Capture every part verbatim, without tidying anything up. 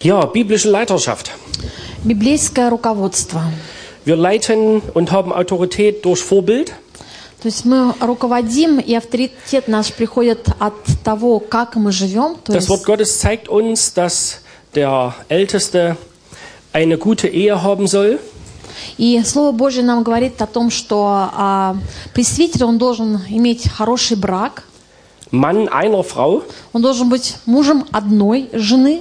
Ja, biblische Leiterschaft. Библейское руководство. Wir leiten und haben Autorität durch Vorbild. То есть мы руководим, и авторитет наш приходит от того, как мы живем. То Das есть Wort Gottes zeigt uns, dass der Älteste eine gute Ehe haben soll. И Слово Божье нам говорит о том, что а, пресвитер, он должен иметь хороший брак. Mann einer Frau. Он должен быть мужем одной жены.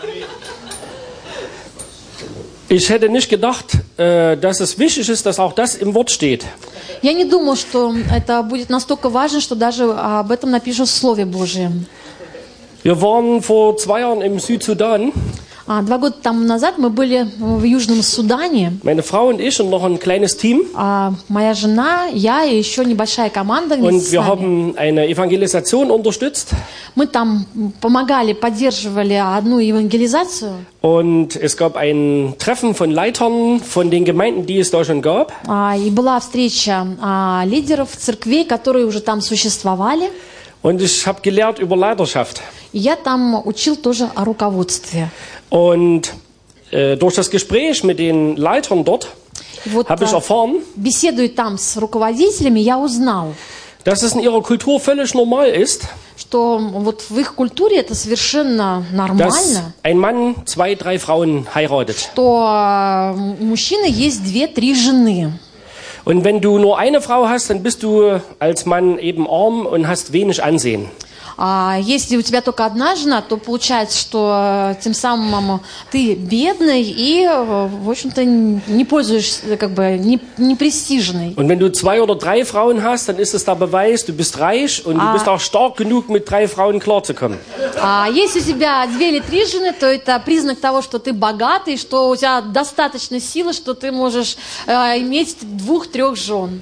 Ich hätte nicht gedacht, äh, dass es wichtig ist, dass auch das im Wort steht. Я не думал, что это будет настолько важно, что даже об этом напишут в Слове Божьем. Wir waren vor zwei Jahren im Südsudan. А, два года тому назад мы были в Южном Судане. Meine Frau und ich und noch ein kleines Team. А, моя жена, я и еще небольшая команда вместе Und с wir нами. haben eine Evangelisation unterstützt. Мы там помогали, поддерживали одну евангелизацию. Und es gab ein Treffen von Leitern von den Gemeinden, die es da schon gab. А, и была встреча а, лидеров церквей, которые уже там существовали. Und ich habe gelehrt über Leiterschaft. И я там учил тоже о руководстве. Und äh, durch das Gespräch mit den Leitern dort И вот, habe ich а, erfahren, беседуя там с руководителями, я узнал, dass es in ihrer Kultur völlig normal ist, что вот в их культуре это совершенно dass нормально, ein Mann zwei, drei Frauen heiratet. что а, у мужчины есть две-три жены. Und wenn du nur eine Frau hast, dann bist du als Mann eben arm und hast wenig Ansehen. А если у тебя только одна жена, то получается, что э, тем самым ты бедный и, э, в общем-то, не пользуешься, как бы, не, не престижной. Und wenn du zwei oder drei Frauen hast, dann ist es der Beweis, du bist reich und du bist auch stark genug, mit drei Frauen klarzukommen. А если у тебя две или три жены, то это признак того, что ты богатый, что у тебя достаточно силы, что ты можешь э, иметь двух-трех жен.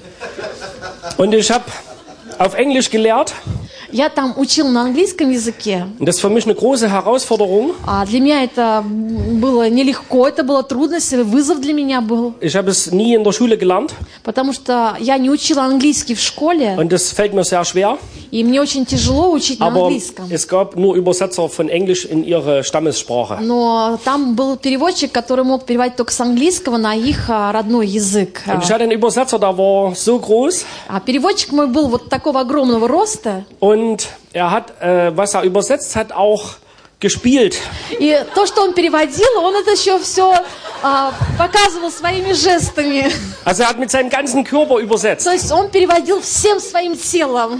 Und ich habe auf Englisch gelehrt. Я там учил на английском языке. Und das ist für mich eine große Herausforderung. А для меня это было нелегко, это была трудность, вызов для меня был. Ich habe es nie in der Schule gelernt. Потому что я не учила английский в школе. Und das fällt mir sehr schwer. И мне очень тяжело учить на Aber английском. es gab nur Übersetzer von Englisch in ihre Stammessprache. Но там был переводчик, который мог переводить только с английского на их а, родной язык. Und ich hatte einen Übersetzer, der war so groß. А переводчик мой был вот такого огромного роста. Und er hat, äh, was er übersetzt hat, auch gespielt. И то, что он переводил, он это еще все а, показывал своими жестами. Also er hat mit seinem ganzen Körper übersetzt. То есть он переводил всем своим телом.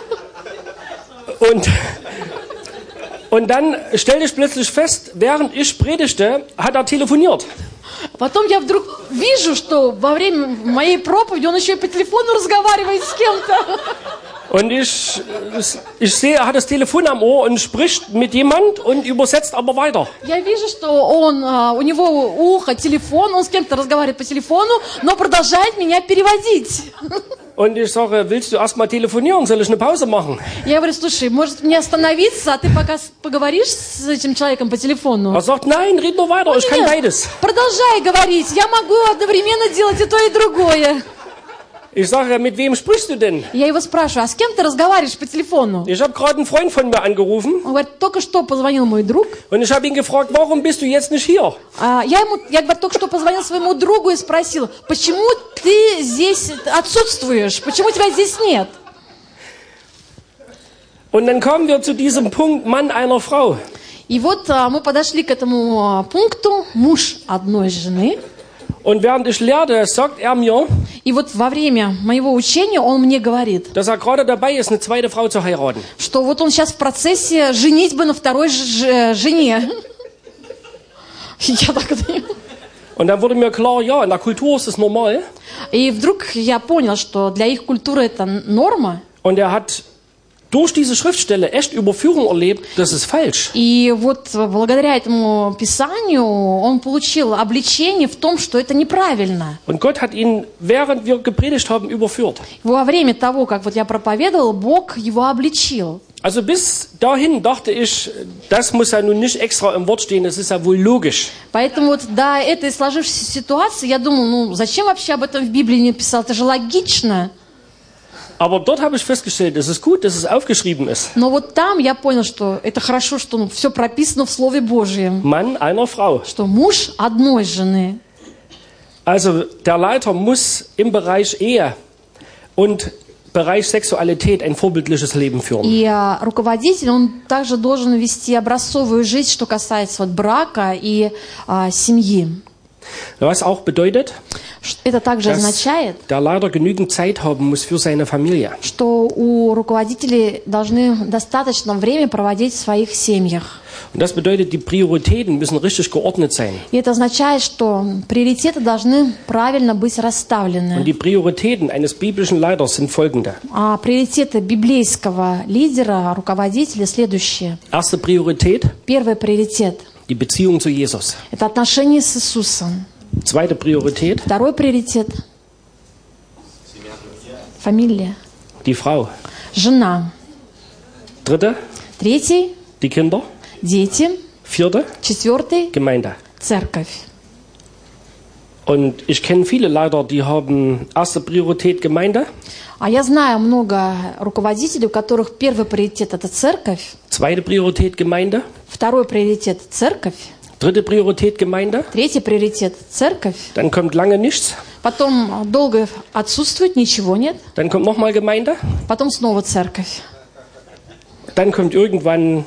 Und, und dann stellte ich plötzlich fest, während ich predigte, hat er telefoniert. Потом я вдруг вижу, что во время моей проповеди он еще и по телефону разговаривает с кем-то. Und ich, ich sehe, er hat das Telefon am Ohr und spricht mit jemand und übersetzt aber weiter. Я вижу, что он, у него ухо, телефон, он с кем-то разговаривает по телефону, но продолжает меня переводить. Und ich sage, willst du erst mal telefonieren? Soll ich eine Pause machen? Я говорю, слушай, может мне остановиться, а ты пока поговоришь с этим человеком по телефону? Er sagt, nein, red nur weiter, ich kann Нет, beides. продолжай говорить, я могу одновременно делать и то, и другое. Ich sage, mit wem sprichst du denn? Я его спрашиваю, а с кем ты разговариваешь по телефону? Ich habe gerade einen Freund von mir angerufen Он говорит, только что позвонил мой друг. und ich habe ihn gefragt, warum bist du jetzt nicht hier? А, я ему, я говорю, только что позвонил своему другу и спросил, почему ты здесь отсутствуешь, почему тебя здесь нет? Und dann kamen wir zu diesem Punkt, Mann einer Frau. И вот а, мы подошли к этому а, пункту, муж одной жены. Und während ich lehrte, sagt er mir, И вот во время моего учения он мне говорит, dass er gerade dabei ist, eine zweite Frau zu heiraten. что вот он сейчас в процессе женитьбы на второй ж- жене. Я так думаю. Und dann wurde mir klar, ja, in der Kultur ist es normal. И вдруг я понял, что для их культуры это норма. Und er hat durch diese Schriftstelle echt Überführung erlebt, das ist falsch. И вот благодаря этому писанию он получил обличение в том, что это неправильно. Und Gott hat ihn, während wir gepredigt haben, überführt. Во время того, как вот я проповедовал, Бог его обличил. Also bis dahin dachte ich, das muss ja nun nicht extra im Wort stehen, das ist ja wohl logisch. Поэтому вот до этой сложившейся ситуации я думал, ну зачем вообще об этом в Библии не писал? Это же логично. Aber dort habe ich festgestellt, es ist gut, dass es aufgeschrieben ist. Но вот там я понял, что это хорошо, что ну, все прописано в Слове Божьем. Mann einer Frau. Что муж одной жены. Also der Leiter muss im Bereich Ehe und Bereich Sexualität ein vorbildliches Leben führen. И а, руководитель, он также должен вести образцовую жизнь, что касается вот, брака и а, семьи. Was auch bedeutet, Это также dass означает, der Leiter genügend Zeit haben muss für seine Familie. что у руководителей должны достаточно время проводить в своих семьях. Und das bedeutet, die Prioritäten müssen richtig geordnet sein. И это означает, что приоритеты должны правильно быть Und расставлены. die Prioritäten eines biblischen Leiters sind folgende. А приоритеты библейского лидера, руководителя следующие. Erste Priorität, Первый приоритет die Beziehung zu Jesus. – это отношения с Иисусом. Zweite Priorität, Второй приоритет – фамилия, die Frau. жена. Dritte, Третий die Kinder. – дети. Vierte, Четвертый Gemeinde. – церковь. Und ich kenne viele Leiter, die haben erste Priorität Gemeinde, А я знаю много руководителей, у которых первый приоритет – это церковь, zweite Priorität Gemeinde, второй приоритет – церковь, dritte Priorität Gemeinde, третий приоритет – церковь, dann kommt lange nichts, потом долго отсутствует, ничего нет, dann kommt nochmal Gemeinde, потом снова церковь. dann kommt irgendwann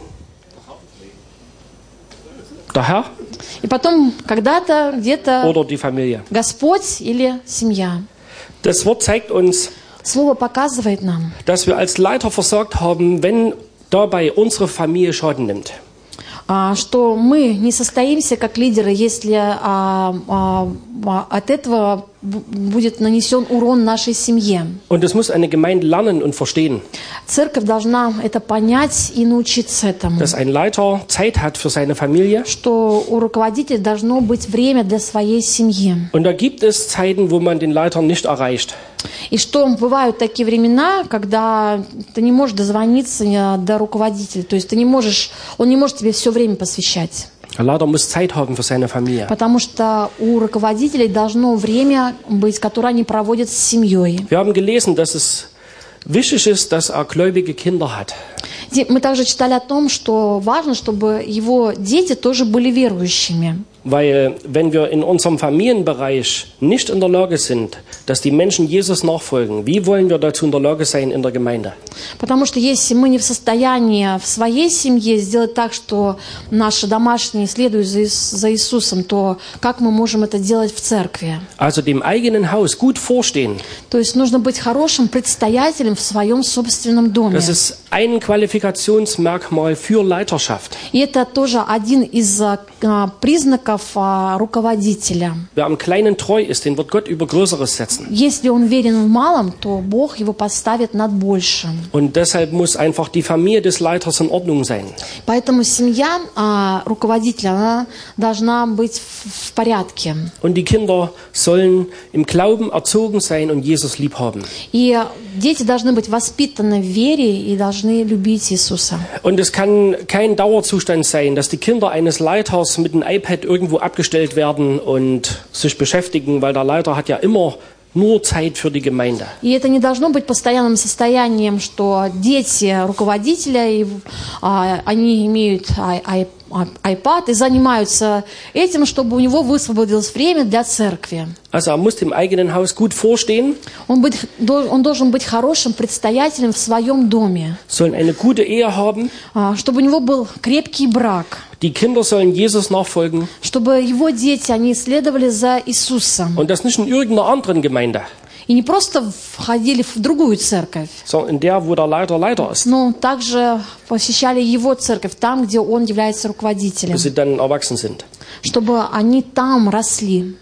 der Herr И потом когда-то, где-то oder die Familie. Господь или семья. Das Wort zeigt uns, Слово показывает нам, dass wir als Leiter versagt haben, wenn dabei unsere Familie Schaden nimmt. а, что мы не состоимся как лидеры, если а, а, а, от этого б- будет нанесен урон нашей семье. Und das muss eine Gemeinde lernen und verstehen, Церковь должна это понять и научиться этому. dass ein Leiter Zeit hat für seine Familie. Что у руководителя должно быть время для своей семьи. Und da gibt es Zeiten, wo man den Leiter nicht erreicht. И что бывают такие времена, когда ты не можешь дозвониться э, до руководителя. То есть ты не можешь, он не может тебе все время посвящать. Der Leiter muss Zeit haben für seine Familie. Потому что у руководителей должно время быть, которое они проводят с семьей. Wir haben gelesen, dass es wichtig ist, dass er gläubige Kinder hat. Ди- Мы также читали о том, что важно, чтобы его дети тоже были верующими. Weil wenn wir in unserem Familienbereich nicht in der Lage sind, dass die Menschen Jesus nachfolgen, wie wollen wir dazu in der Lage sein in der Gemeinde? Потому что если мы не в состоянии в своей семье сделать так, что наши домашние следуют за, Ис- за Иисусом, то как мы можем это делать в церкви? Also dem eigenen Haus gut vorstehen, То есть нужно быть хорошим предстоятелем в своем собственном доме. das ist ein Qualifikationsmerkmal für Leiterschaft. И это тоже один из а, а, признаков а, руководителя. Wer am Kleinen treu ist, den wird Gott über Größeres setzen. Если он верен в малом, то Бог его поставит над большим. Und deshalb muss einfach die Familie des Leiters in Ordnung sein. Поэтому семья а, руководителя она должна быть в, в порядке. Und die Kinder sollen im Glauben erzogen sein und Jesus lieb haben. И дети должны быть воспитаны в вере и должны любить Иисуса. Und es kann kein Dauerzustand sein, dass die Kinder eines Leiters mit einem iPad irgendwo abgestellt werden und sich beschäftigen, weil der Leiter hat ja immer nur Zeit für die Gemeinde. И это не должно быть постоянным состоянием, что дети руководителя, и, а, они имеют ай- ай- ай- iPad и занимаются этим, чтобы у него высвободилось время для церкви. Also er muss dem eigenen Haus gut vorstehen, Он, быть, дол- он должен быть хорошим предстоятелем в своем доме, sollen eine gute Ehe haben, а, чтобы у него был крепкий брак, die Kinder sollen Jesus nachfolgen чтобы его дети, они следовали за Иисусом. und das nicht in irgendeiner anderen Gemeinde, И не просто входили в другую церковь, sondern in der, wo der Leiter Leiter ist, но также посещали его церковь, там, где он является руководителем, bis sie dann erwachsen sind. чтобы они там росли.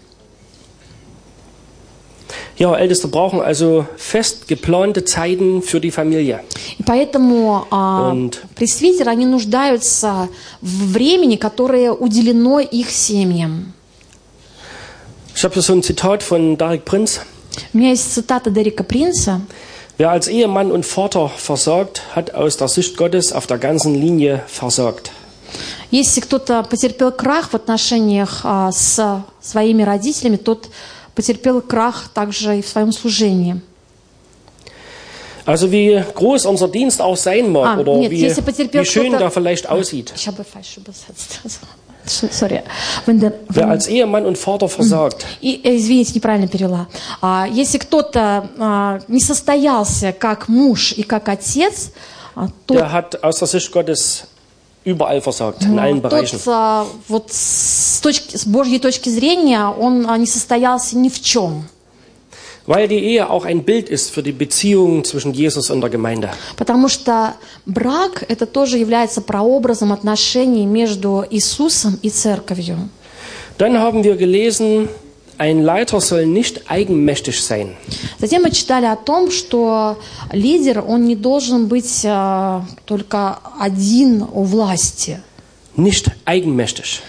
Ja, Älteste brauchen also fest geplante Zeiten für die Familie. И поэтому а, Und- пресвитеры, они нуждаются в времени, которое уделено их семьям. Ich habe hier so ein Zitat von Derek Prinz. У меня есть цитата Дерека Принца. Wer als Ehemann und Vater versagt, hat aus der Sicht Gottes auf der ganzen Linie versagt. Если кто-то потерпел крах в отношениях а, с своими родителями, тот потерпел крах также и в своем служении. Also wie groß unser Dienst auch sein mag А, oder нет, wie, если потерпел wie schön кто-то- der vielleicht aussieht. Ich habe falsch übersetzt. Sorry. Wenn der, Wer wenn, als Ehemann und Vater versagt, и, э, извините, неправильно перевела. А, если кто-то а, не состоялся как муж и как отец, а, то der hat aus der Sicht Gottes überall versagt, in allen Bereichen. тот а, вот с, точки, с Божьей точки зрения он а, не состоялся ни в чем. Weil die Ehe auch ein Bild ist für die Beziehung zwischen Jesus und der Gemeinde. Потому что брак это тоже является прообразом отношений между Иисусом и церковью. Dann haben wir gelesen, ein Leiter soll nicht eigenmächtig sein. Затем мы читали о том, что лидер, он не должен быть а, только один у власти. Nicht eigenmächtig.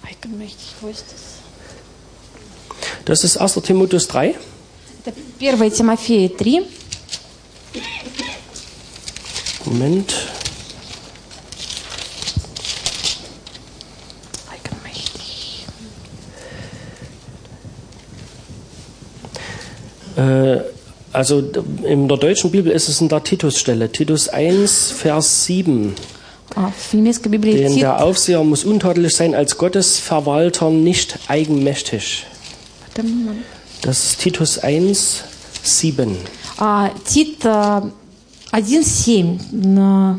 Das ist erster Timotheus drei. Это первое Тимофея три. Moment. Äh, also in der deutschen Bibel ist es in der Titusstelle, Titus eins, Vers sieben. А, в немецкой Библии Denn Тит, der Aufseher muss untadelig sein, als Gottesverwalter nicht eigenmächtig. Das ist Titus eins, sieben. а, Тит а, один семь. На-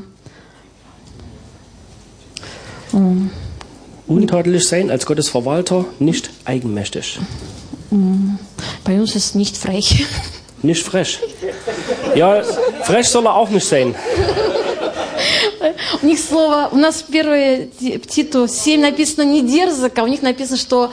Untadelig sein, als Gottesverwalter nicht eigenmächtig. Bei uns ist nicht frech. Nicht frech. Ja, frech soll er auch nicht sein. У них слово, у нас первое Титу семь написано не дерзок, а у них написано, что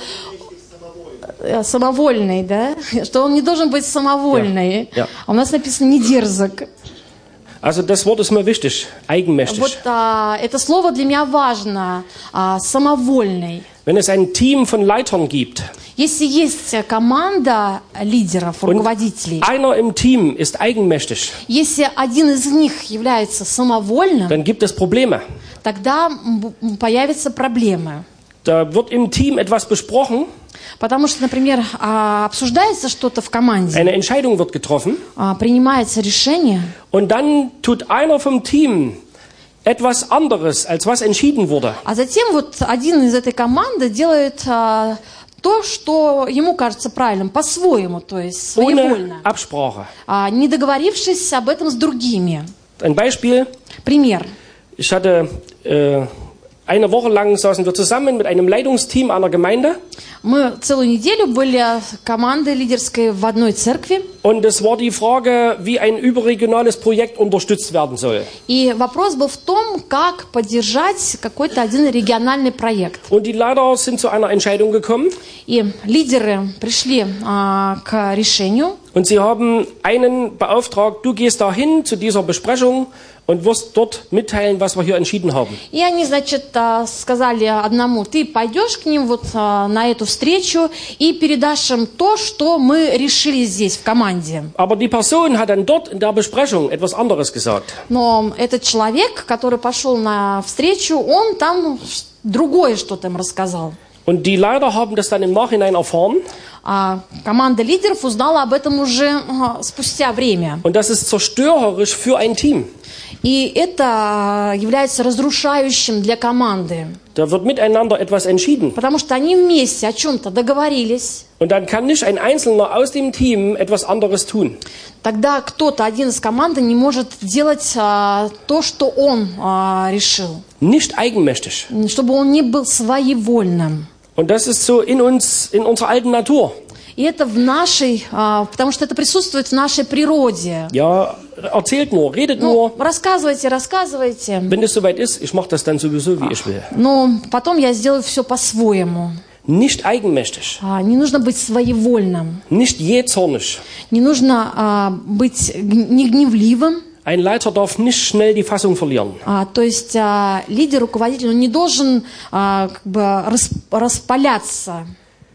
э, самовольный, да? Что он не должен быть самовольный. Ja, ja. А у нас написано не дерзок. Also das Wort ist mir wichtig, eigenmächtig. Вот а, это слово для меня важно, а, самовольный. Wenn es ein Team von Leitern gibt Если есть команда лидеров, und руководителей, einer im Team ist eigenmächtig, если один из них является самовольным, dann gibt es Probleme. тогда м, появятся проблемы. Da wird im Team etwas besprochen, Потому что, например, а, обсуждается что-то в команде, eine Entscheidung wird getroffen а, принимается решение, und dann tut einer vom Team etwas anderes, als was entschieden wurde. а затем вот один из этой команды делает а, то, что ему кажется правильным, по-своему, то есть Ohne своевольно, Absprache. а, не договорившись об этом с другими. Ein Beispiel, Пример. ich hatte äh, eine Woche lang saßen wir zusammen mit einem Leitungsteam einer Gemeinde Мы целую неделю были командой лидерской в одной церкви, und es war die Frage, wie ein überregionales Projekt unterstützt werden soll. и вопрос был в том, как поддержать какой-то один региональный проект. Und die Leiter sind zu einer Entscheidung gekommen И лидеры пришли а, к решению, und sie haben einen beauftragt, du gehst dahin zu dieser Besprechung und wirst dort mitteilen, was wir hier entschieden haben. и они, значит, а, сказали одному, ты пойдешь к ним вот а, на эту встречу и передашь им то, что мы решили здесь в команде. Aber die Person hat dann dort in der Besprechung etwas anderes gesagt. Но этот человек, который пошел на встречу, он там другое что-то им рассказал. Und die Leiter haben das dann im Nachhinein erfahren А команда лидеров узнала об этом уже а, спустя время. und das ist zerstörerisch für ein Team. И это является разрушающим для команды. Da wird miteinander etwas entschieden. Потому что они вместе о чем-то договорились. Und dann kann nicht ein Einzelner aus dem Team etwas anderes tun. Тогда кто-то, один из команды, не может делать а, то, что он а, решил. Nicht eigenmächtig. Чтобы он не был своевольным. Und das ist so in uns, in unserer alten Natur. И это в нашей, а, потому что это присутствует в нашей природе. Ja, erzählt nur, redet Ну, nur. рассказывайте, рассказывайте. Wenn es soweit ist, ich mache das dann sowieso, wie ich will. Но потом я сделаю все по-своему. Nicht eigenmächtig. А, не нужно быть своевольным. Nicht jähzornig. Не нужно а, быть г- не гневливым. Ein Leiter darf nicht schnell die Fassung verlieren. А, то есть а, лидер, руководитель, он не должен а, как бы рас- распаляться.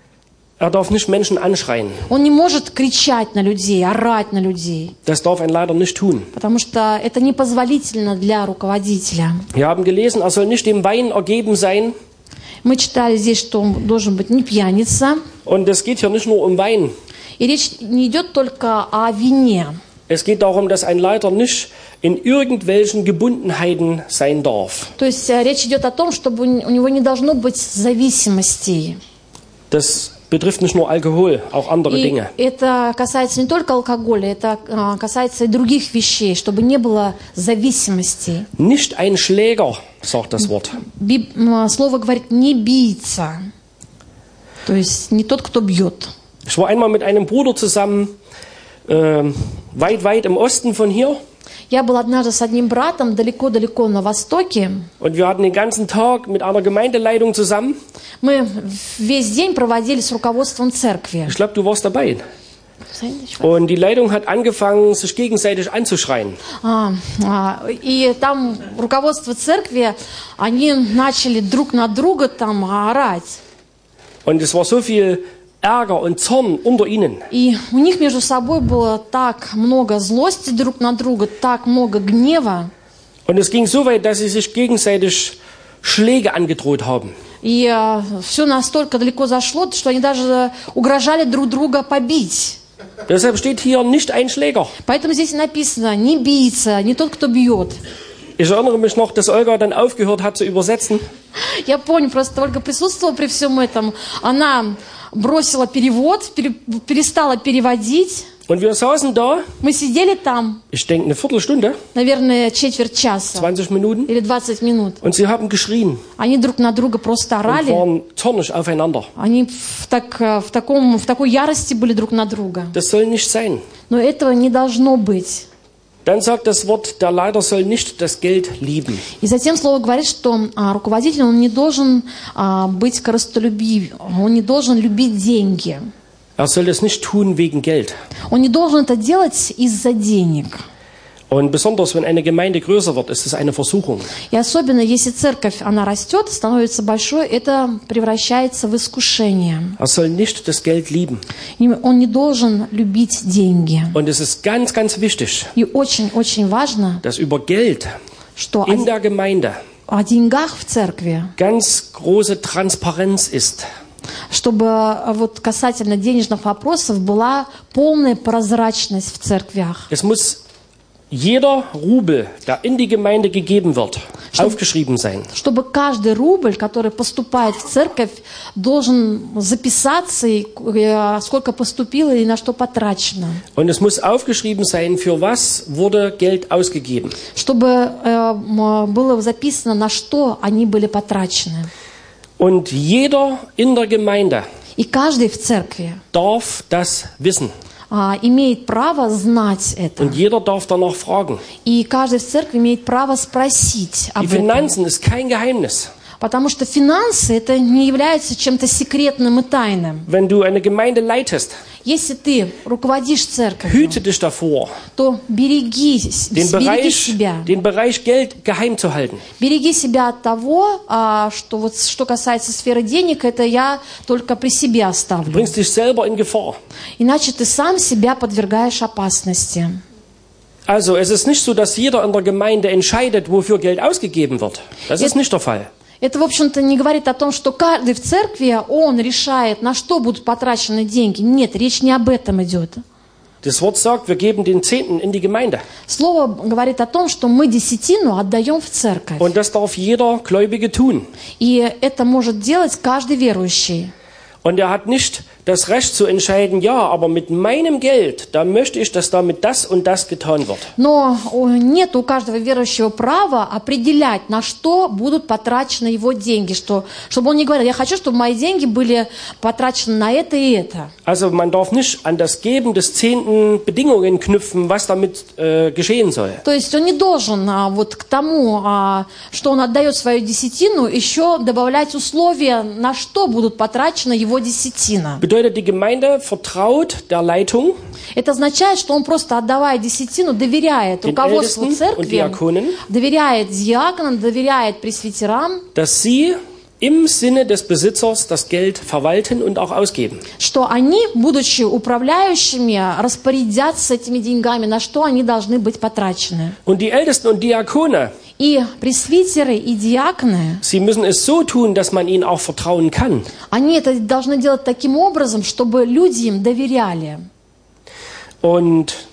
Er darf nicht Menschen anschreien. Он не может кричать на людей, орать на людей. Das darf ein Leiter nicht tun. Потому что это непозволительно для руководителя. Wir haben gelesen, er soll nicht dem Wein ergeben sein. Мы читали здесь, что он должен быть не пьяница. Und es geht hier nicht nur um Wein. И речь не идет только о вине. Es geht darum, dass ein Leiter nicht in irgendwelchen Gebundenheiten sein darf. То есть э, речь идет о том, чтобы у у него не должно быть зависимостей. Das betrifft nicht nur Alkohol, auch andere И Dinge. это касается не только алкоголя, это а, касается и других вещей, чтобы не было зависимостей. Nicht ein Schläger, sagt das Wort. Би- м, Слово говорит «не бийца», то есть не тот, кто бьет. Ich war einmal mit einem Bruder zusammen, äh, weit, weit im Osten von hier. Я был однажды с одним братом далеко-далеко на востоке. Und wir hatten den ganzen Tag mit einer Gemeindeleitung zusammen. Мы весь день проводили с руководством церкви. Ich glaube, du warst dabei. Und die Leitung hat angefangen, sich gegenseitig anzuschreien. А, а, и там руководство церкви, они начали друг на друга там орать. Und es war so viel Ärger und Zorn unter ihnen. И у них между собой было так много злости друг на друга, так много гнева. Und es ging so weit, dass sie sich gegenseitig Schläge angedroht haben. И а, все настолько далеко зашло, что они даже угрожали друг друга побить. Deshalb steht hier nicht ein Schläger. Поэтому здесь написано «не бийца», не тот, кто бьет. Ich erinnere mich noch, dass Olga dann aufgehört hat zu übersetzen. Я помню, просто Ольга присутствовала при всем этом. Она бросила перевод, пере- перестала переводить. Und wir saßen da, Мы сидели там, ich denke eine Viertelstunde, наверное, четверть часа zwanzig Minuten, или двадцать минут. und sie haben geschrien Они друг на друга просто und орали. waren zornig aufeinander. Они в, так, э, в, таком, в такой ярости были друг на друга. Das soll nicht sein. Но этого не должно быть. Dann sagt das Wort, der Leiter soll nicht das Geld lieben. И затем слово говорит, что а, руководитель он не должен а, быть корыстолюбив, он не должен любить деньги. Er soll das nicht tun wegen Geld. Он не должен это делать из-за денег. Und besonders, wenn eine Gemeinde größer wird, ist es eine Versuchung. И особенно, если церковь, она растет, становится большой, это превращается в искушение. Er soll nicht das Geld lieben. И он не должен любить деньги. Und es ist ganz, ganz wichtig, И очень-очень важно, dass über Geld что in о, der Gemeinde о деньгах в церкви, ganz große Transparenz ist. чтобы а, вот касательно денежных вопросов была полная прозрачность в церквях. Es muss jeder Rubel, der in die Gemeinde gegeben wird, aufgeschrieben sein. Чтобы каждый рубль, который поступает в церковь, должен записаться, и, э, сколько поступило и на что потрачено. Und es muss aufgeschrieben sein, für was wurde Geld ausgegeben. Чтобы э, м, было записано, на что они были потрачены. Und jeder in der Gemeinde И каждый в церкви darf das wissen. а, имеет право знать это. Und jeder darf danach fragen. И каждый в церкви имеет право спросить Die об этом. Finanzen ist kein Geheimnis. Потому что финансы это не является чем-то секретным и тайным. Wenn du eine Gemeinde leitest, Если ты руководишь церковью, hüte dich davor, то береги, den береги Bereich, себя. den Bereich Geld geheim zu halten. Береги себя от того, а, что вот что касается сферы денег, это я только при себе Du оставлю. bringst dich selber in Gefahr. Иначе ты сам себя подвергаешь опасности. Also es ist nicht so, dass jeder in der Gemeinde entscheidet, wofür Geld ausgegeben wird. Das ist nicht der Fall. Это, в общем-то, не говорит о том, что каждый в церкви, он решает, на что будут потрачены деньги. Нет, речь не об этом идет. Das Wort sagt, wir geben den Zehnten in die Gemeinde. Слово говорит о том, что мы десятину отдаем в церковь. Und das darf jeder Gläubige tun. И это может делать каждый верующий. Und er hat nicht das Recht zu entscheiden, ja, aber mit meinem Geld, da möchte ich, dass damit das und das getan wird. Но нет у каждого верующего права определять, на что будут потрачены его деньги. Что, чтобы он не говорил, я хочу, чтобы мои деньги были потрачены на это и это. Also man darf nicht an das Geben des Zehnten Bedingungen knüpfen, was damit äh, geschehen soll. То есть он не должен а, вот к тому, а, что он отдает свою десятину, еще добавлять условия, на что будут потрачены его десятина. Bedeutet, die Gemeinde vertraut der Leitung, Это означает, что он просто, отдавая десятину, доверяет den руководству Ältesten und церкви, Diakonen, доверяет диаконам, доверяет пресвитерам, dass sie im Sinne des Besitzers das Geld verwalten und auch ausgeben. что они, будучи управляющими, распорядятся этими деньгами, на что они должны быть потрачены. Und die Ältesten und Diakone, И пресвитеры, и диаконы, sie müssen es so tun, dass man ihnen auch vertrauen kann. они это должны делать таким образом, чтобы люди им доверяли. Und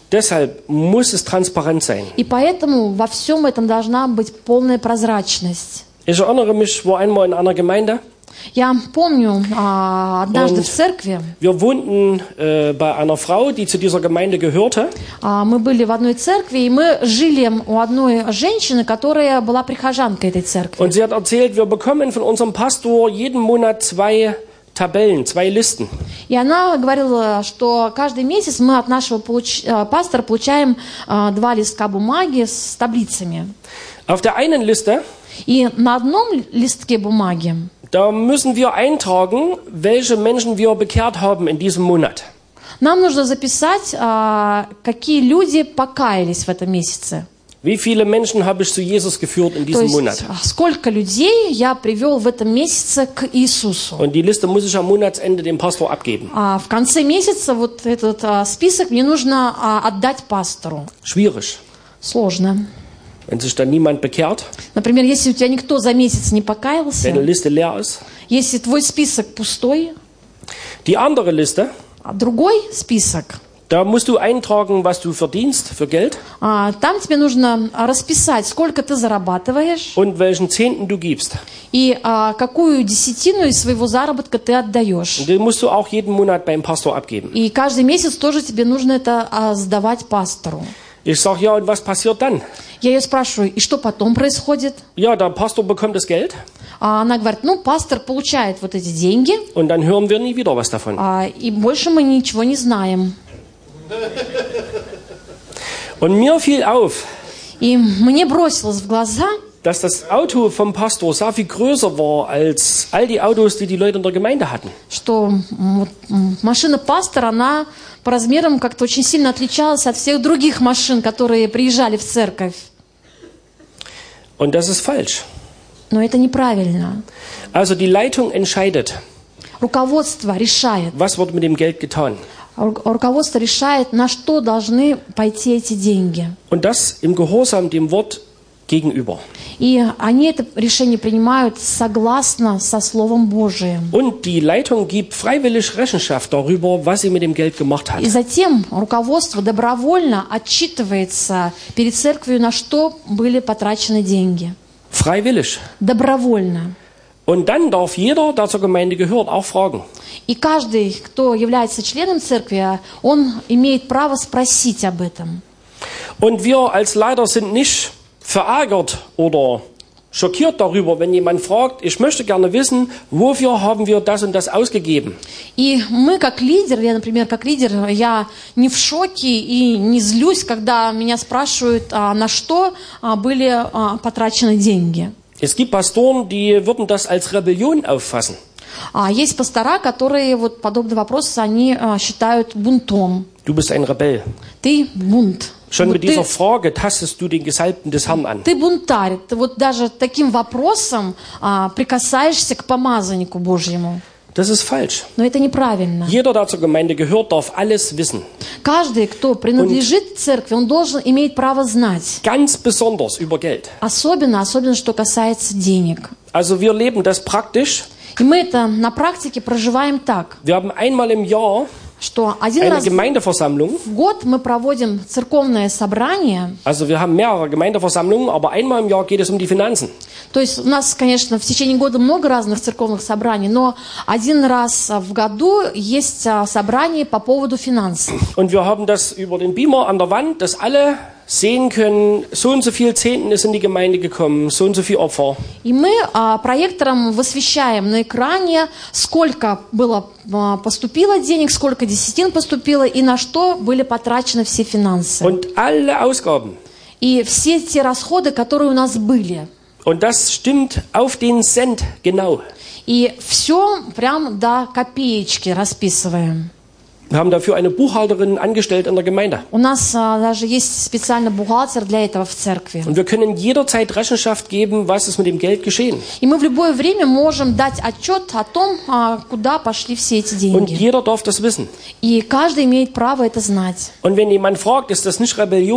deshalb muss es transparent sein. И поэтому во всем этом должна быть полная прозрачность. Ich erinnere mich, ich war einmal in einer Gemeinde. Я помню, а, однажды Und в церкви wir wohnten äh, bei einer Frau, die zu dieser Gemeinde gehörte. а, мы были в одной церкви, и мы жили у одной женщины, которая была прихожанкой этой церкви. Und sie hat erzählt, wir bekommen von unserem Pastor jeden Monat zwei Tabellen, zwei Listen. И она говорила, что каждый месяц мы от нашего получ... пастора получаем а, два листка бумаги с таблицами. Auf der einen Liste, И на одном листке бумаги da müssen wir eintragen, welche Menschen wir bekehrt haben in diesem Monat. нам нужно записать, а, какие люди покаялись в этом месяце. Wie viele Menschen habe ich zu Jesus geführt in То diesem есть, Monat? сколько людей я привел в этом месяце к Иисусу. Und die Liste muss ich am Monatsende dem Pastor abgeben. А в конце месяца вот этот а, список мне нужно а, отдать пастору. Schwierig. Сложно. Wenn sich dann niemand bekehrt, Например, если у тебя никто за месяц не deine покаялся, Liste leer ist. если твой список пустой, Die andere Liste, а другой список, da musst du eintragen, was du verdienst für Geld а, там тебе нужно расписать, сколько ты зарабатываешь und welchen Zehnten du gibst. и а, какую десятину из своего заработка ты отдаешь. Und den musst du auch jeden Monat beim Pastor abgeben. И каждый месяц тоже тебе нужно это а, сдавать пастору. Ich sage, ja, und was passiert dann? Я ее спрашиваю, и что потом происходит? Ja, der Pastor bekommt das Geld А она говорит, ну, пастор получает вот эти деньги, und dann hören wir nie wieder was davon. а, и больше мы ничего не знаем. Und mir fiel auf, И мне бросилось в глаза, dass das Auto vom Pastor sehr viel größer war als all die Autos, die die Leute in der Gemeinde hatten. что м, вот, м, машина пастора, она по размерам как-то очень сильно отличалась от всех других машин, которые приезжали в церковь. Und das ist falsch. Но это неправильно. Also die Leitung entscheidet, Руководство решает. was wird mit dem Geld getan. Ру- Руководство решает, на что должны пойти эти деньги. Und das im Gehorsam dem Wort gegenüber. И они это решение принимают согласно со Словом Божиим. Und die Leitung gibt freiwillig Rechenschaft darüber, was sie mit dem Geld gemacht hat. И затем руководство добровольно отчитывается перед церковью, на что были потрачены деньги. Freiwillig. Добровольно. Und dann darf jeder, der zur Gemeinde gehört, auch fragen. И каждый, кто является членом церкви, он имеет право спросить об этом. Und wir als Leiter sind nicht verärgert oder schockiert darüber, wenn jemand fragt, ich möchte gerne wissen, wofür haben wir das und das ausgegeben. И мы, как лидер, я, например, как лидер, я не в шоке и не злюсь, когда меня спрашивают, а, на что а, были а, потрачены деньги. Es gibt Pastoren, die würden das als Rebellion auffassen. А есть пастора, которые вот подобные вопросы они а, считают бунтом. Du bist ein Rebell. Ты бунт. Schon Вот mit dieser ты, Frage tastest du den Gesalbten des Herrn an. ты бунтарь. Ты вот даже таким вопросом а, прикасаешься к помазаннику Божьему. Das ist falsch. Но это неправильно. Jeder, der zur Gemeinde gehört, darf alles wissen. Каждый, кто принадлежит церкви, он должен иметь право знать. Ganz besonders über Geld. Особенно, особенно, что касается денег. Also wir leben das praktisch. И мы это на практике проживаем так, Wir haben einmal im Jahr что один eine раз Gemeindeversammlung. в год мы проводим церковное собрание. Also wir haben mehrere Gemeindeversammlungen, aber einmal im Jahr geht es um die Finanzen. То есть у нас, конечно, в течение года много разных церковных собраний, но один раз в году есть а, собрание по поводу финансов. Und wir haben das über den Beamer an der Wand, dass alle sehen können, so und so viel Zehnten ist in die Gemeinde gekommen, so und so viel Opfer. И мы а, проектором высвещаем на экране, сколько было а, поступило денег, сколько десятин поступило и на что были потрачены все финансы. Und alle Ausgaben. И все те расходы, которые у нас были. Und das stimmt auf den Cent genau. И все прям до копеечки расписываем. Wir haben dafür eine Buchhalterin angestellt in der Gemeinde. У нас а, даже есть специальный бухгалтер для этого в церкви. Und wir können jederzeit Rechenschaft geben, was ist mit dem Geld geschehen. И мы в любое время можем дать отчет о том, а, куда пошли все эти Und деньги. jeder darf das wissen. И каждый имеет право это знать. Und wenn jemand fragt, ist das nicht Rebellion,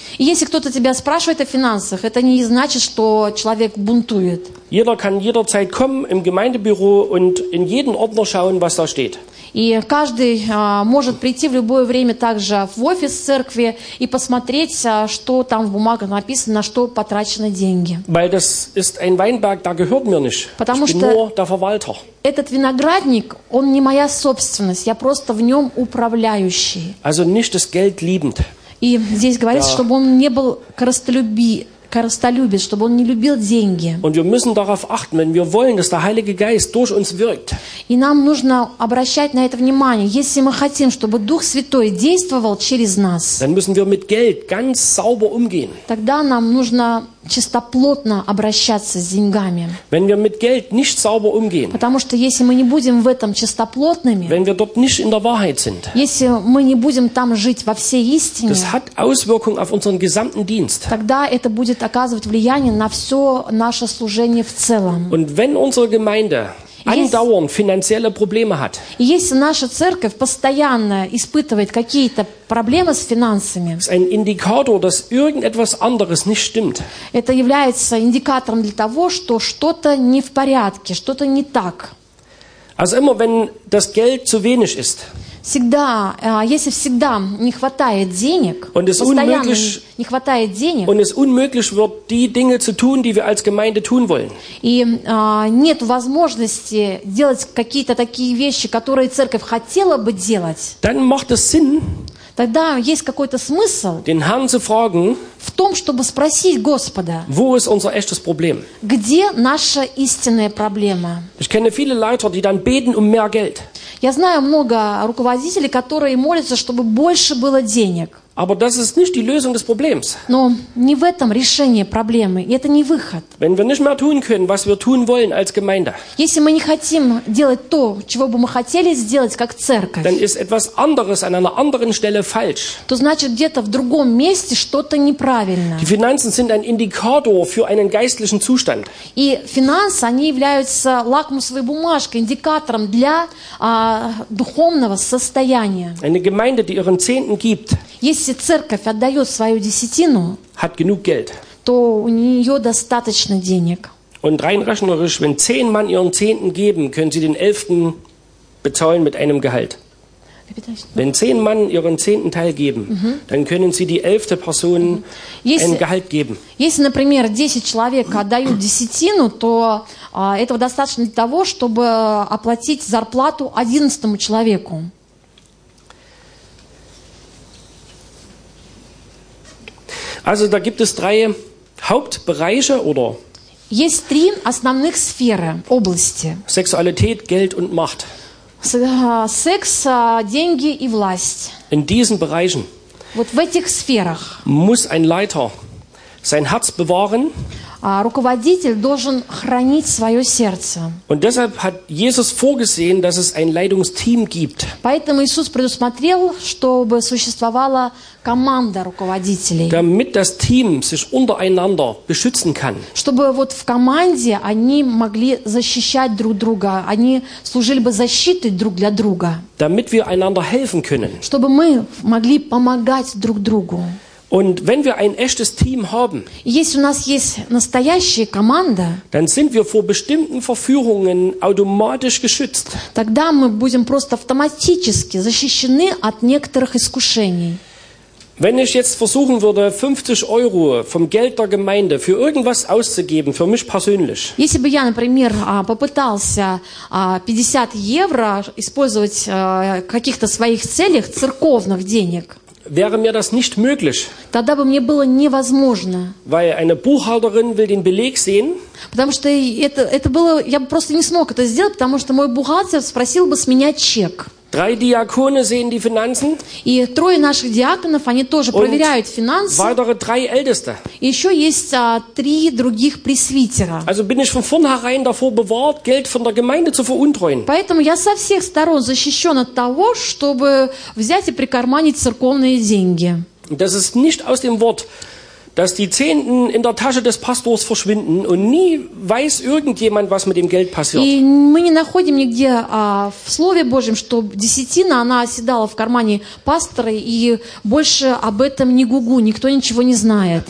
И если кто-то тебя спрашивает о финансах, это не значит, что человек бунтует. Jeder kann jederzeit kommen im Gemeindebüro und in jeden Ordner schauen, was da steht. И каждый а, может прийти в любое время также в офис церкви и посмотреть, а, что там в бумагах написано, на что потрачены деньги. Weil das ist ein Weinberg, der gehört mir nicht. Потому Ich bin что nur der Verwalter. Этот виноградник, он не моя собственность, я просто в нем управляющий. Also nicht das Geld liebend. И здесь говорится, Да. чтобы он не был корыстолюби, корыстолюбец, чтобы он не любил деньги. Und wir müssen darauf achten, wenn wir wollen, dass der Heilige Geist durch uns wirkt. И нам нужно обращать на это внимание. Если мы хотим, чтобы Дух Святой действовал через нас, Dann müssen wir mit Geld ganz sauber umgehen. тогда нам нужно чистоплотно обращаться с деньгами. Wenn wir mit Geld nicht sauber umgehen, Потому что если мы не будем в этом чистоплотными, wenn wir dort nicht in der Wahrheit sind, если мы не будем там жить во всей истине, das hat Auswirkungen auf unseren gesamten Dienst. тогда это будет оказывать влияние на все наше служение в целом. Und wenn unsere Gemeinde andauernd finanzielle Probleme hat, И если наша церковь постоянно испытывает какие-то проблемы с финансами, ist ein Indikator, dass irgendetwas anderes nicht stimmt. это является индикатором для того, что что-то не в порядке, что-то не так. Also immer, wenn das Geld zu wenig ist Всегда, а, если всегда не хватает денег, Und es постоянно unmöglich- не хватает денег, und es unmöglich wird, die Dinge zu tun, die wir als Gemeinde tun wollen, и а, нет возможности делать какие-то такие вещи, которые церковь хотела бы делать, dann macht es Sinn, тогда есть какой-то смысл den Herrn zu fragen, в том, чтобы спросить Господа, wo ist unser echtes Problem? где наша истинная проблема. Ich kenne viele Leiter, die dann beten um mehr Geld. Я знаю много руководителей, которые молятся, чтобы больше было денег. Aber das ist nicht die Lösung des Problems. Но не в этом решение проблемы, и это не выход. Wenn wir nicht mehr tun können, was wir tun wollen als Gemeinde, Если мы не хотим делать то, чего бы мы хотели сделать как церковь, dann ist etwas anderes an einer anderen Stelle falsch. то значит где-то в другом месте что-то неправильно. Die Finanzen sind ein Indikator für einen geistlichen Zustand. И финансы, они являются лакмусовой бумажкой, индикатором для а, духовного состояния. Eine Gemeinde, die ihren Zehnten gibt, Если церковь отдает свою десятину, hat genug Geld. то у нее достаточно денег. Und rein rechnerisch, wenn zehn Mann ihren Zehnten geben, können sie den Elften bezahlen mit einem Gehalt. Wenn zehn Mann ihren zehnten Teil geben, dann können sie die elfte Person Если- ein Gehalt geben. Если, например, десять человек отдают десятину, то а, этого достаточно для того, чтобы оплатить зарплату одиннадцатому человеку. Also da gibt es drei Hauptbereiche oder Есть три основных сферы, области. Sexualität, Geld und Macht. С- а, Секс, а, деньги и власть. In diesen Bereichen Вот в этих сферах muss ein Leiter sein Herz bewahren. а, руководитель должен хранить свое сердце. Und deshalb hat Jesus vorgesehen, dass es ein Leitungsteam gibt. Поэтому Иисус предусмотрел, чтобы существовала команда руководителей. Damit das Team sich untereinander beschützen kann. Чтобы вот в команде они могли защищать друг друга, они служили бы защитой друг для друга. Damit wir einander helfen können. Чтобы мы могли помогать друг другу. Und wenn wir ein echtes Team haben, И если у нас есть настоящая команда, dann sind wir vor bestimmten Verführungen automatisch geschützt. тогда мы будем просто автоматически защищены от некоторых искушений. Wenn ich jetzt versuchen würde, fünfzig Euro vom Geld der Gemeinde für irgendwas auszugeben, für mich persönlich, Если бы я, например, а, попытался а, пятьдесят евро использовать а, в каких-то своих целях церковных денег, wäre mir das nicht möglich, тогда бы мне было невозможно. weil eine Buchhalterin will den Beleg sehen Потому что это, это было, я бы просто не смог это сделать, потому что мой бухгалтер спросил бы с меня чек. Drei Diakone sehen die Finanzen И трое наших диаконов, они тоже und проверяют финансы. weitere drei Älteste. И еще есть а, три других пресвитера. Also bin ich von vornherein davor bewahrt, Geld von der Gemeinde zu veruntreuen. Поэтому я со всех сторон защищен от того, чтобы взять и прикарманить церковные деньги. Und das ist nicht aus dem Wort dass die Zehnten in der Tasche des Pastors verschwinden und nie weiß irgendjemand, was mit dem Geld passiert. И мы не находим нигде а, в Слове Божьем, что десятина, она оседала в кармане пастора, и больше об этом ни гугу, никто ничего не знает.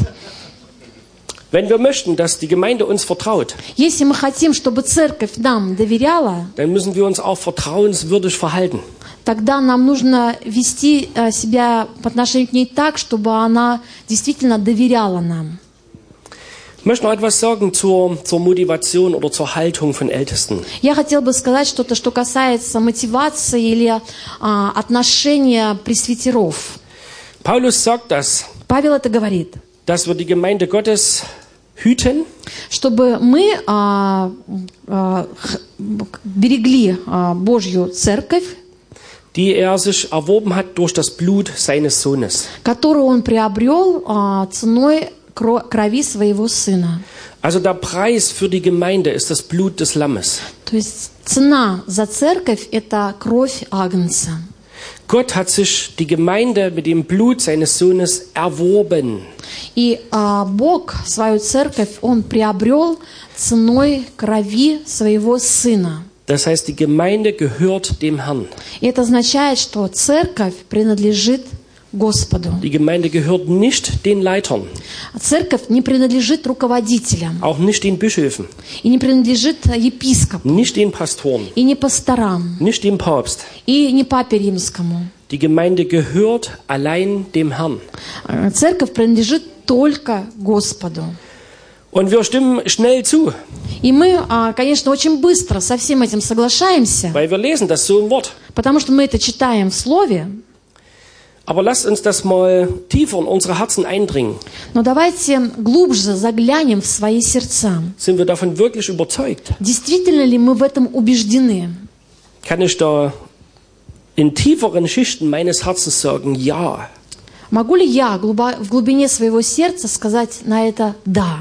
Wenn wir möchten, dass die Gemeinde uns vertraut, Если мы хотим, чтобы церковь нам доверяла, dann müssen wir uns auch vertrauenswürdig verhalten. тогда нам нужно вести а, себя по отношению к ней так, чтобы она действительно доверяла нам. Ich möchte noch etwas sagen zur, zur Motivation oder zur Haltung von Ältesten. Я хотела бы сказать что-то, что касается мотивации или а, отношения пресвитеров. Paulus sagt das, Павел это говорит, dass wir die Gemeinde Gottes hüten, чтобы мы а, а, х- берегли а, Божью церковь, die er sich erworben hat durch das Blut seines Sohnes. которую он приобрел а, ценой кро- крови своего сына. Also der Preis für die Gemeinde ist das Blut des Lammes. То есть цена за церковь – это кровь Агнца. Gott hat sich die Gemeinde mit dem Blut seines Sohnes erworben. И а, Бог свою церковь, Он приобрел ценой крови своего Сына. Das heißt, die Gemeinde gehört dem Herrn. И это означает, что церковь принадлежит Господу. Die Gemeinde gehört nicht den Leitern, Церковь не принадлежит руководителям, auch nicht den Bischöfen, и не принадлежит епископу, nicht den Pastoren, и не пасторам, nicht dem Papst. и не папе римскому. Die Gemeinde gehört allein dem Herrn. Церковь принадлежит только Господу. Und wir stimmen schnell zu, И мы, а, конечно, очень быстро со всем этим соглашаемся, weil wir lesen das so im Wort. потому что мы это читаем в Слове. Aber lasst uns das mal tiefer in unsere Herzen eindringen. Но давайте глубже заглянем в свои сердца. Sind wir davon wirklich überzeugt? Действительно ли мы в этом убеждены? Kann ich da in tieferen Schichten meines Herzens sagen, ja. Могу ли я глубо- в глубине своего сердца сказать на это «да»,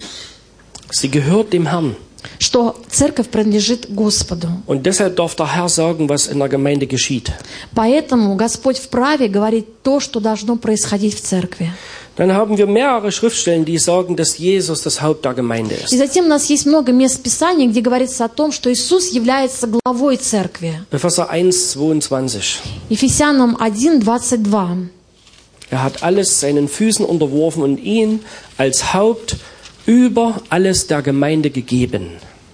Sie gehört dem Herrn. что церковь принадлежит Господу? Und deshalb darf der Herr sagen, was in der Gemeinde geschieht. Поэтому Господь вправе говорить то, что должно происходить в церкви. Dann haben wir mehrere Schriftstellen, die sagen, dass Jesus das Haupt der Gemeinde И ist. затем у нас есть много мест Писания, где говорится о том, что Иисус является главой церкви. Epheser eins, zweiundzwanzig. Ефесянам один, двадцать два. Er hat alles seinen Füßen unterworfen und ihn als Haupt über alles der Gemeinde gegeben.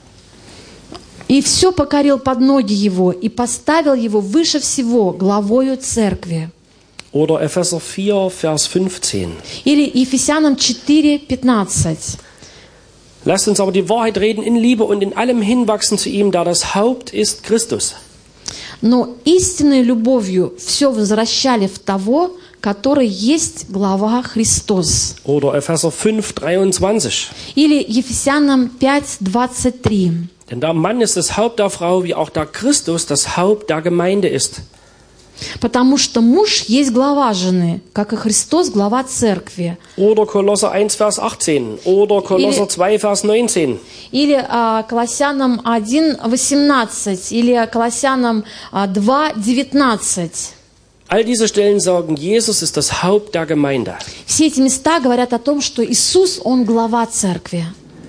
«И все покорил под ноги его, и поставил его выше всего главою церкви». Oder Epheser vier, Vers fünfzehn. Или Ефесянам четыре, пятнадцать. Lasst uns aber die Wahrheit reden in Liebe und in allem hinwachsen zu ihm, da das Haupt ist Christus. «Но истинной любовью все возвращали в того, который есть глава Христос». Oder Epheser fünf, dreiundzwanzig. Или Ефесянам пять, двадцать три. Denn der Mann ist das Haupt der Frau, wie auch der Christus das Haupt der Gemeinde ist. «Потому что муж есть глава жены, как и Христос глава церкви». Oder Kolosser eins, Vers achtzehn. Oder Kolosser zwei, Vers neunzehn. Или а, Колоссянам один, восемнадцать. Или Колоссянам а, два, девятнадцать. All diese Stellen sagen, Jesus ist das Haupt der Gemeinde. Все эти места говорят о том, что Иисус, Он глава церкви.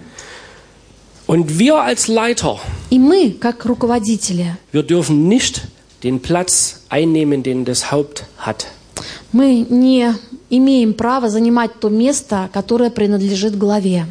Und wir als Leiter, И мы, как руководители, wir dürfen nicht den Platz einnehmen, den das Haupt hat. мы не имеем права занимать то место, которое принадлежит главе.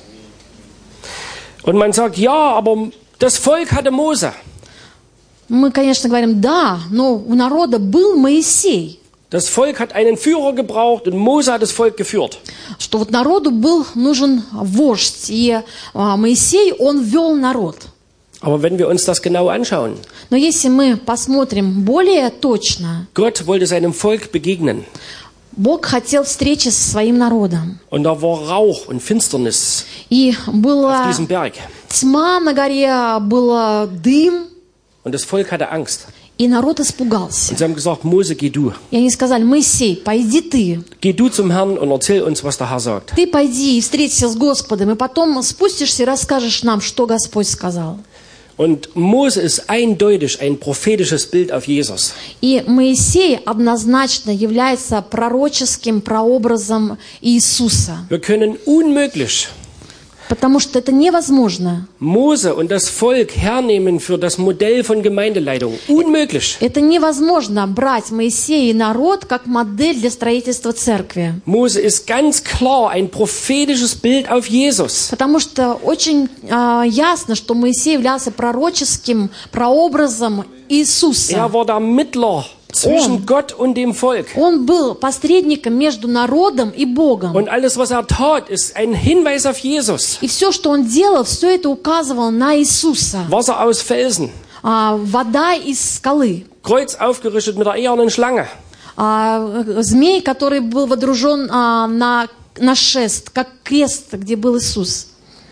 Und man sagt, ja, aber das Volk hatte Mose. Мы, конечно, говорим, да, но у народа был Моисей. Das Volk hat einen Führer gebraucht und Mose hat das Volk geführt. Что вот народу был нужен вождь, и а, Моисей, он вел народ. Aber wenn wir uns das genau anschauen, Но если мы посмотрим более точно, Gott wollte seinem Volk begegnen. Бог хотел встречи со своим народом. Und da war Rauch und Finsternis И auf была diesem Berg. тьма на горе, был дым, Und das Volk hatte Angst. и народ испугался. Und sie haben gesagt, Mose, geh du. И они сказали, Моисей, пойди ты. Geh du zum Herrn und erzähl uns, was der Herr sagt. Ты пойди и встреться с Господом, и потом спустишься и расскажешь нам, что Господь сказал. Und Mose ist eindeutig ein prophetisches Bild auf Jesus. И Моисей однозначно является пророческим прообразом Иисуса. Wir können unmöglich Потому что это невозможно. Mose und das Volk hernehmen für das Modell von Gemeindeleitung. Unmöglich. Это невозможно брать Моисея и народ как модель для строительства церкви. Mose ist ganz klar ein prophetisches Bild auf Jesus. Потому что очень äh, ясно, что Моисей являлся пророческим прообразом Иисуса. Er war der Mittler zwischen Gott und dem Volk. Он был посредником между народом и Богом. Und alles, was er tat, ist ein Hinweis auf Jesus. И все, что он делал, все это указывало на Иисуса. Wasser aus Felsen. А, вода из скалы. Kreuz aufgerichtet mit der ehernen Schlange. А, змей, который был водружен а, на, на шест, как крест, где был Иисус.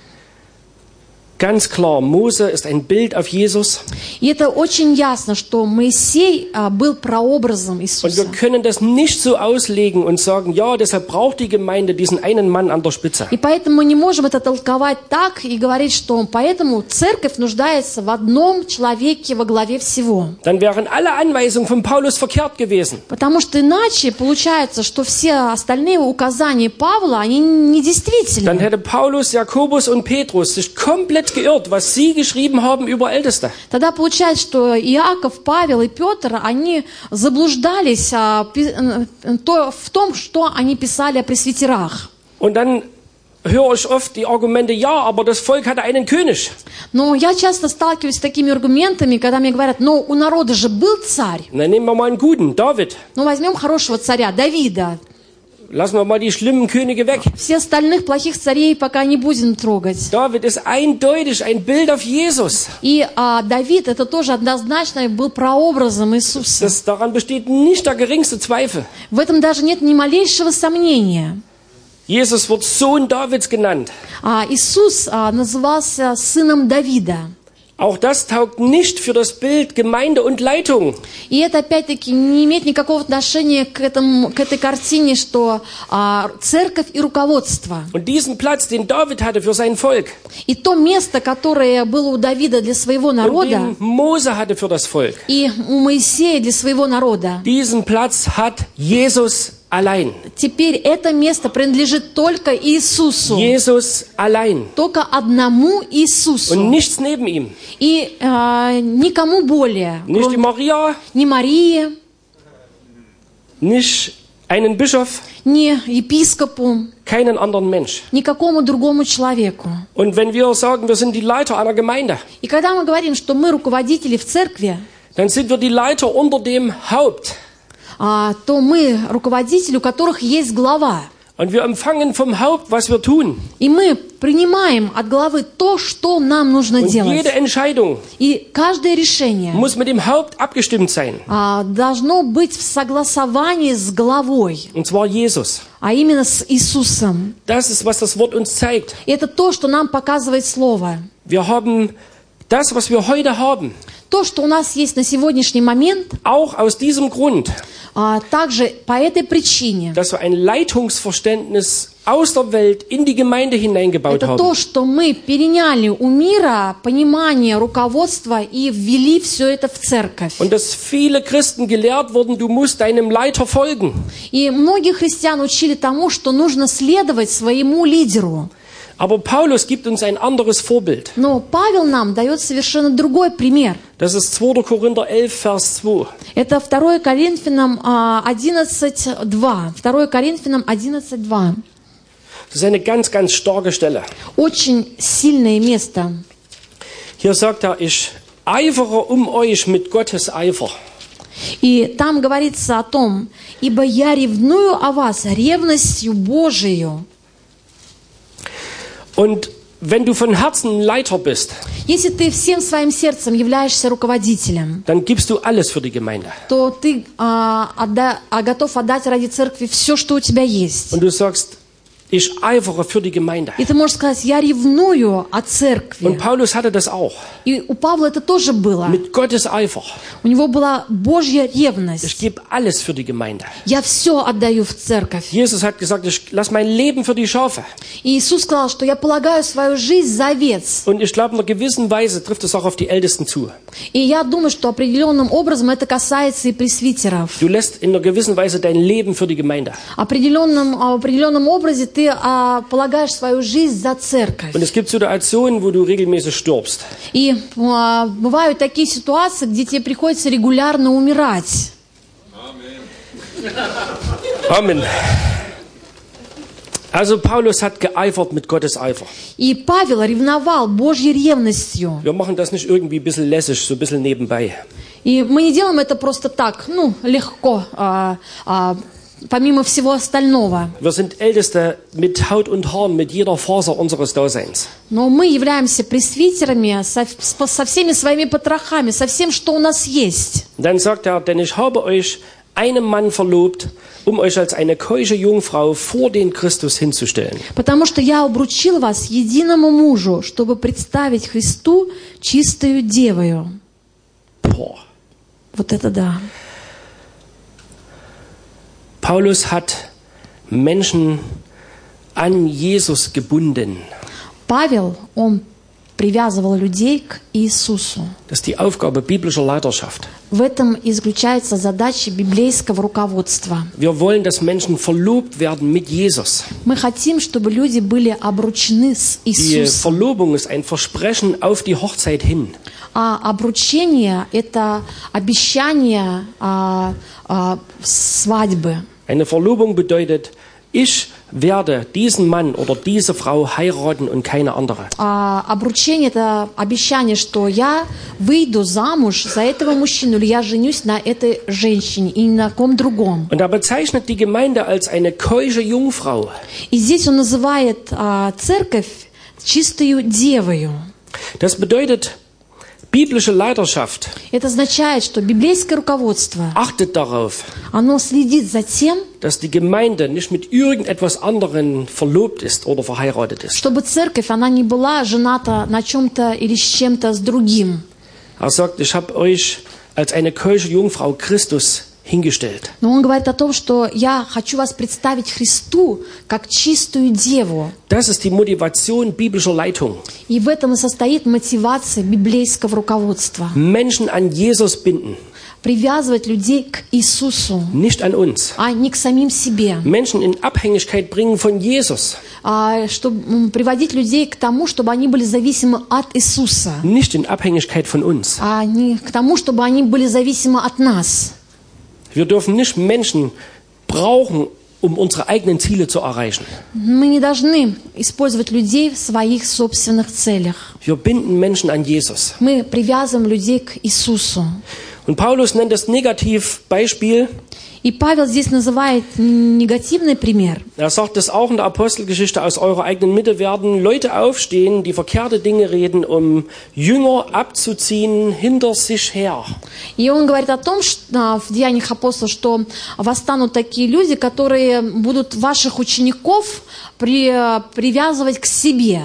Ganz klar, Mose ist ein Bild auf Jesus. И это очень ясно, что Моисей а, был прообразом Und Иисуса. wir können das nicht so auslegen und sagen, ja, deshalb braucht die Gemeinde diesen einen Mann an der Spitze. И поэтому мы не можем это толковать так и говорить, что поэтому церковь нуждается в одном человеке во главе всего. Dann wären alle Anweisungen von Paulus verkehrt gewesen. Потому что иначе получается, что все остальные указания Павла, они недействительны. Dann hätte Paulus, Jakobus und Petrus sich komplett geirrt, was sie geschrieben haben über Älteste. Тогда получается, что Иаков, Павел и Петр, они заблуждались а, пи, то, в том, что они писали о пресвитерах. Und dann höre ich oft die Argumente, ja, aber das Volk hatte einen König. Но я часто сталкиваюсь с такими аргументами, когда мне говорят, ну, у народа же был царь. Und dann nehmen wir mal einen guten, David. Ну, возьмем хорошего царя, Давида. Lassen wir mal die schlimmen Könige weg. Все остальных плохих царей пока не будем трогать. David ist eindeutig ein Bild auf Jesus. И а, Давид, это тоже однозначно был прообразом Иисуса. Das, daran besteht nicht der geringste Zweifel. В этом даже нет ни малейшего сомнения. Jesus wird Sohn Davids genannt. А, Иисус а, назывался сыном Давида. Auch das taugt nicht für das Bild Gemeinde und Leitung. И это опять-таки не имеет никакого отношения к, этому, к этой картине, что а, церковь и руководство. Und diesen Platz, den David hatte für sein Volk, И то место, которое было у Давида для своего und народа, den Mose hatte für das Volk, и у Моисея для своего народа, diesen Platz hat Jesus allein. теперь это место принадлежит только Иисусу. Jesus allein. Только одному Иисусу. Und nichts neben ihm. И э, никому более. Nicht die Maria, Ни Марии, nicht einen Bischof, ни епископу, keinen anderen Mensch. никакому другому человеку. Und wenn wir sagen, wir sind die Leiter einer Gemeinde, И когда мы говорим, что мы руководители в церкви, dann sind wir die Leiter unter dem Haupt. а, то мы руководители, у которых есть глава. Und wir empfangen vom Haupt, was wir tun. И мы принимаем от главы то, что нам нужно Und делать. jede Entscheidung И каждое решение muss mit dem Haupt abgestimmt sein. а, должно быть в согласовании с главой, Und zwar Jesus. а именно с Иисусом. Das ist, was das Wort uns zeigt. И это то, что нам показывает Слово. Wir haben das, was wir heute haben, То, что у нас есть на сегодняшний момент, auch aus diesem Grund, а, также по этой причине. dass wir ein Leitungsverständnis aus der Welt in die Gemeinde hineingebaut Это то, haben. что мы переняли у мира понимание руководства и ввели все это в церковь. Und dass viele Christen gelehrt wurden, du musst deinem Leiter folgen. И многие христиан учили тому, что нужно следовать своему лидеру. Aber Paulus gibt uns ein anderes Vorbild. Но Павел нам дает совершенно другой пример. Das ist zweiter Korinther elf, Vers zwei. Это второе Коринфянам одиннадцать два. второе Коринфянам одиннадцать два. Das ist eine ganz, ganz starke Stelle. Очень сильное место. Hier sagt er, ich eifere um euch mit Gottes Eifer. И там говорится о том, ибо я ревную о вас ревностью Божию. Und wenn du von Herzen Leiter bist, Если ты всем своим сердцем являешься руководителем, dann gibst du alles für die Gemeinde. то ты а, отда- а, готов отдать ради церкви все, что у тебя есть. Und du sagst, Ich eifere für die Gemeinde. И ты можешь сказать, я ревную о Und церкви. Paulus hatte das auch. И у Павла это тоже было. Mit Gottes Eifer. У него была Божья Ich ревность. gebe alles für die Gemeinde. Я все отдаю в церковь. Jesus hat gesagt, ich lasse mein Leben für die Schafe. И Иисус сказал, что я полагаю свою жизнь за овец. Und ich glaube, in einer gewissen Weise trifft es auch auf die Ältesten zu. И я думаю, что определенным образом это касается и пресвитеров. Du lässt in einer gewissen Weise dein Leben für die Gemeinde. Определенным, в определенном образе ты а, полагаешь свою жизнь за церковь. Und es gibt Situationen, wo du regelmäßig stirbst. И а, бывают такие ситуации, где тебе приходится регулярно умирать. Amen. Also Paulus hat geeifert mit Gottes Eifer. И Павел ревновал Божьей ревностью. Wir machen das nicht irgendwie ein bisschen lässig, so ein bisschen nebenbei. И мы не делаем это просто так, ну, легко, а, а, помимо всего остального. Wir sind Älteste mit Haut und Haaren, mit jeder Faser unseres Daseins. Но мы являемся пресвитерами со, со всеми своими потрохами, со всем, что у нас есть. Und dann sagt er, denn ich habe euch einem Mann verlobt, um euch als eine keusche Jungfrau vor den Christus hinzustellen. Потому что я обручил вас единому мужу, чтобы представить Христу чистою девою. Boah. Вот это да. Paulus hat Menschen an Jesus gebunden. Павел, он привязывал людей к Иисусу. Das ist die Aufgabe biblischer Leiterschaft. В этом и заключается задача библейского руководства. Wir wollen, dass Menschen verlobt werden mit Jesus. Мы хотим, чтобы люди были обручены с Die Иисусом. Verlobung ist ein Versprechen auf die Hochzeit hin. А обручение – это обещание а, а, свадьбы. Eine Verlobung bedeutet, ich werde diesen Mann oder diese Frau heiraten und keine andere. А обручение – это обещание, что я выйду замуж за этого мужчину, или я женюсь на этой женщине и ни на ком другом. Und er bezeichnet die Gemeinde als eine keusche Jungfrau. И здесь он называет а, церковь чистою девою. Das bedeutet, biblische Leiterschaft Это означает, что библейское руководство, achtet darauf, оно следит за тем, dass die Gemeinde nicht mit irgendetwas anderem verlobt ist oder verheiratet ist. чтобы церковь, она не была жената на чем-то или с чем-то с другим. Er sagt, ich habe euch als eine keusche Jungfrau Christus hingestellt. Но он говорит о том, что я хочу вас представить Христу как чистую деву. Das ist die Motivation biblischer Leitung. И в этом и состоит мотивация библейского руководства. Menschen an Jesus binden, Привязывать людей к Иисусу, nicht an uns. а не к самим себе. Menschen in Abhängigkeit bringen von Jesus, А, чтобы м, приводить людей к тому, чтобы они были зависимы от Иисуса, nicht in Abhängigkeit von uns. а не к тому, чтобы они были зависимы от нас. Wir dürfen nicht Menschen brauchen, um unsere eigenen Ziele zu erreichen. Мы не должны использовать людей в своих собственных целях. Wir binden Menschen an Jesus. Мы привязываем людей к Иисусу. Und Paulus nennt das Negativbeispiel. И Павел здесь называет негативный пример. Er sagt es auch in der Apostelgeschichte, aus eurer eigenen Mitte werden Leute aufstehen, die verkehrte Dinge reden, um Jünger abzuziehen hinter sich her. И он говорит о том, что в Деяниях апостолов, что восстанут такие люди, которые будут ваших учеников при, привязывать к себе.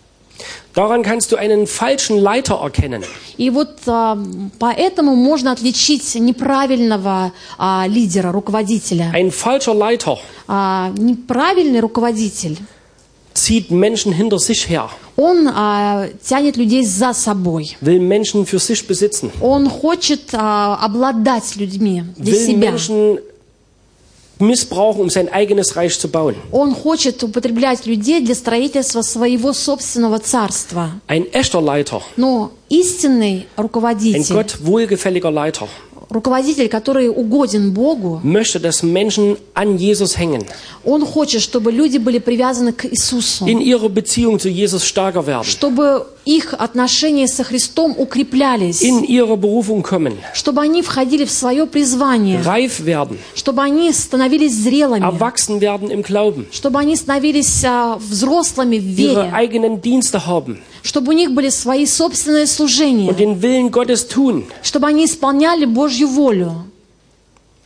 Daran kannst du einen falschen Leiter erkennen. И вот а, поэтому можно отличить неправильного а, лидера, руководителя. Ein falscher Leiter А, неправильный руководитель, zieht Menschen hinter sich her, он а, тянет людей за собой. will Menschen für sich besitzen, Он хочет а, обладать людьми для will себя. Menschen missbrauchen, um sein eigenes Reich zu bauen. Он хочет употреблять людей для строительства своего собственного царства. Ein echter Leiter, Но истинный ein руководитель, Gott wohlgefälliger Leiter, руководитель, который угоден Богу, möchte, dass Menschen an Jesus hängen, он хочет, чтобы люди были привязаны к Иисусу, in ihrer Beziehung zu Jesus stärker werden, чтобы их отношения со Христом укреплялись, in ihre Berufung kommen, чтобы они входили в свое призвание, reif werden, чтобы они становились зрелыми, erwachsen werden im Glauben, чтобы они становились а, взрослыми в ihre вере, eigenen Dienste haben чтобы у них были свои собственные служения, und den Willen Gottes tun. чтобы они исполняли Божью волю.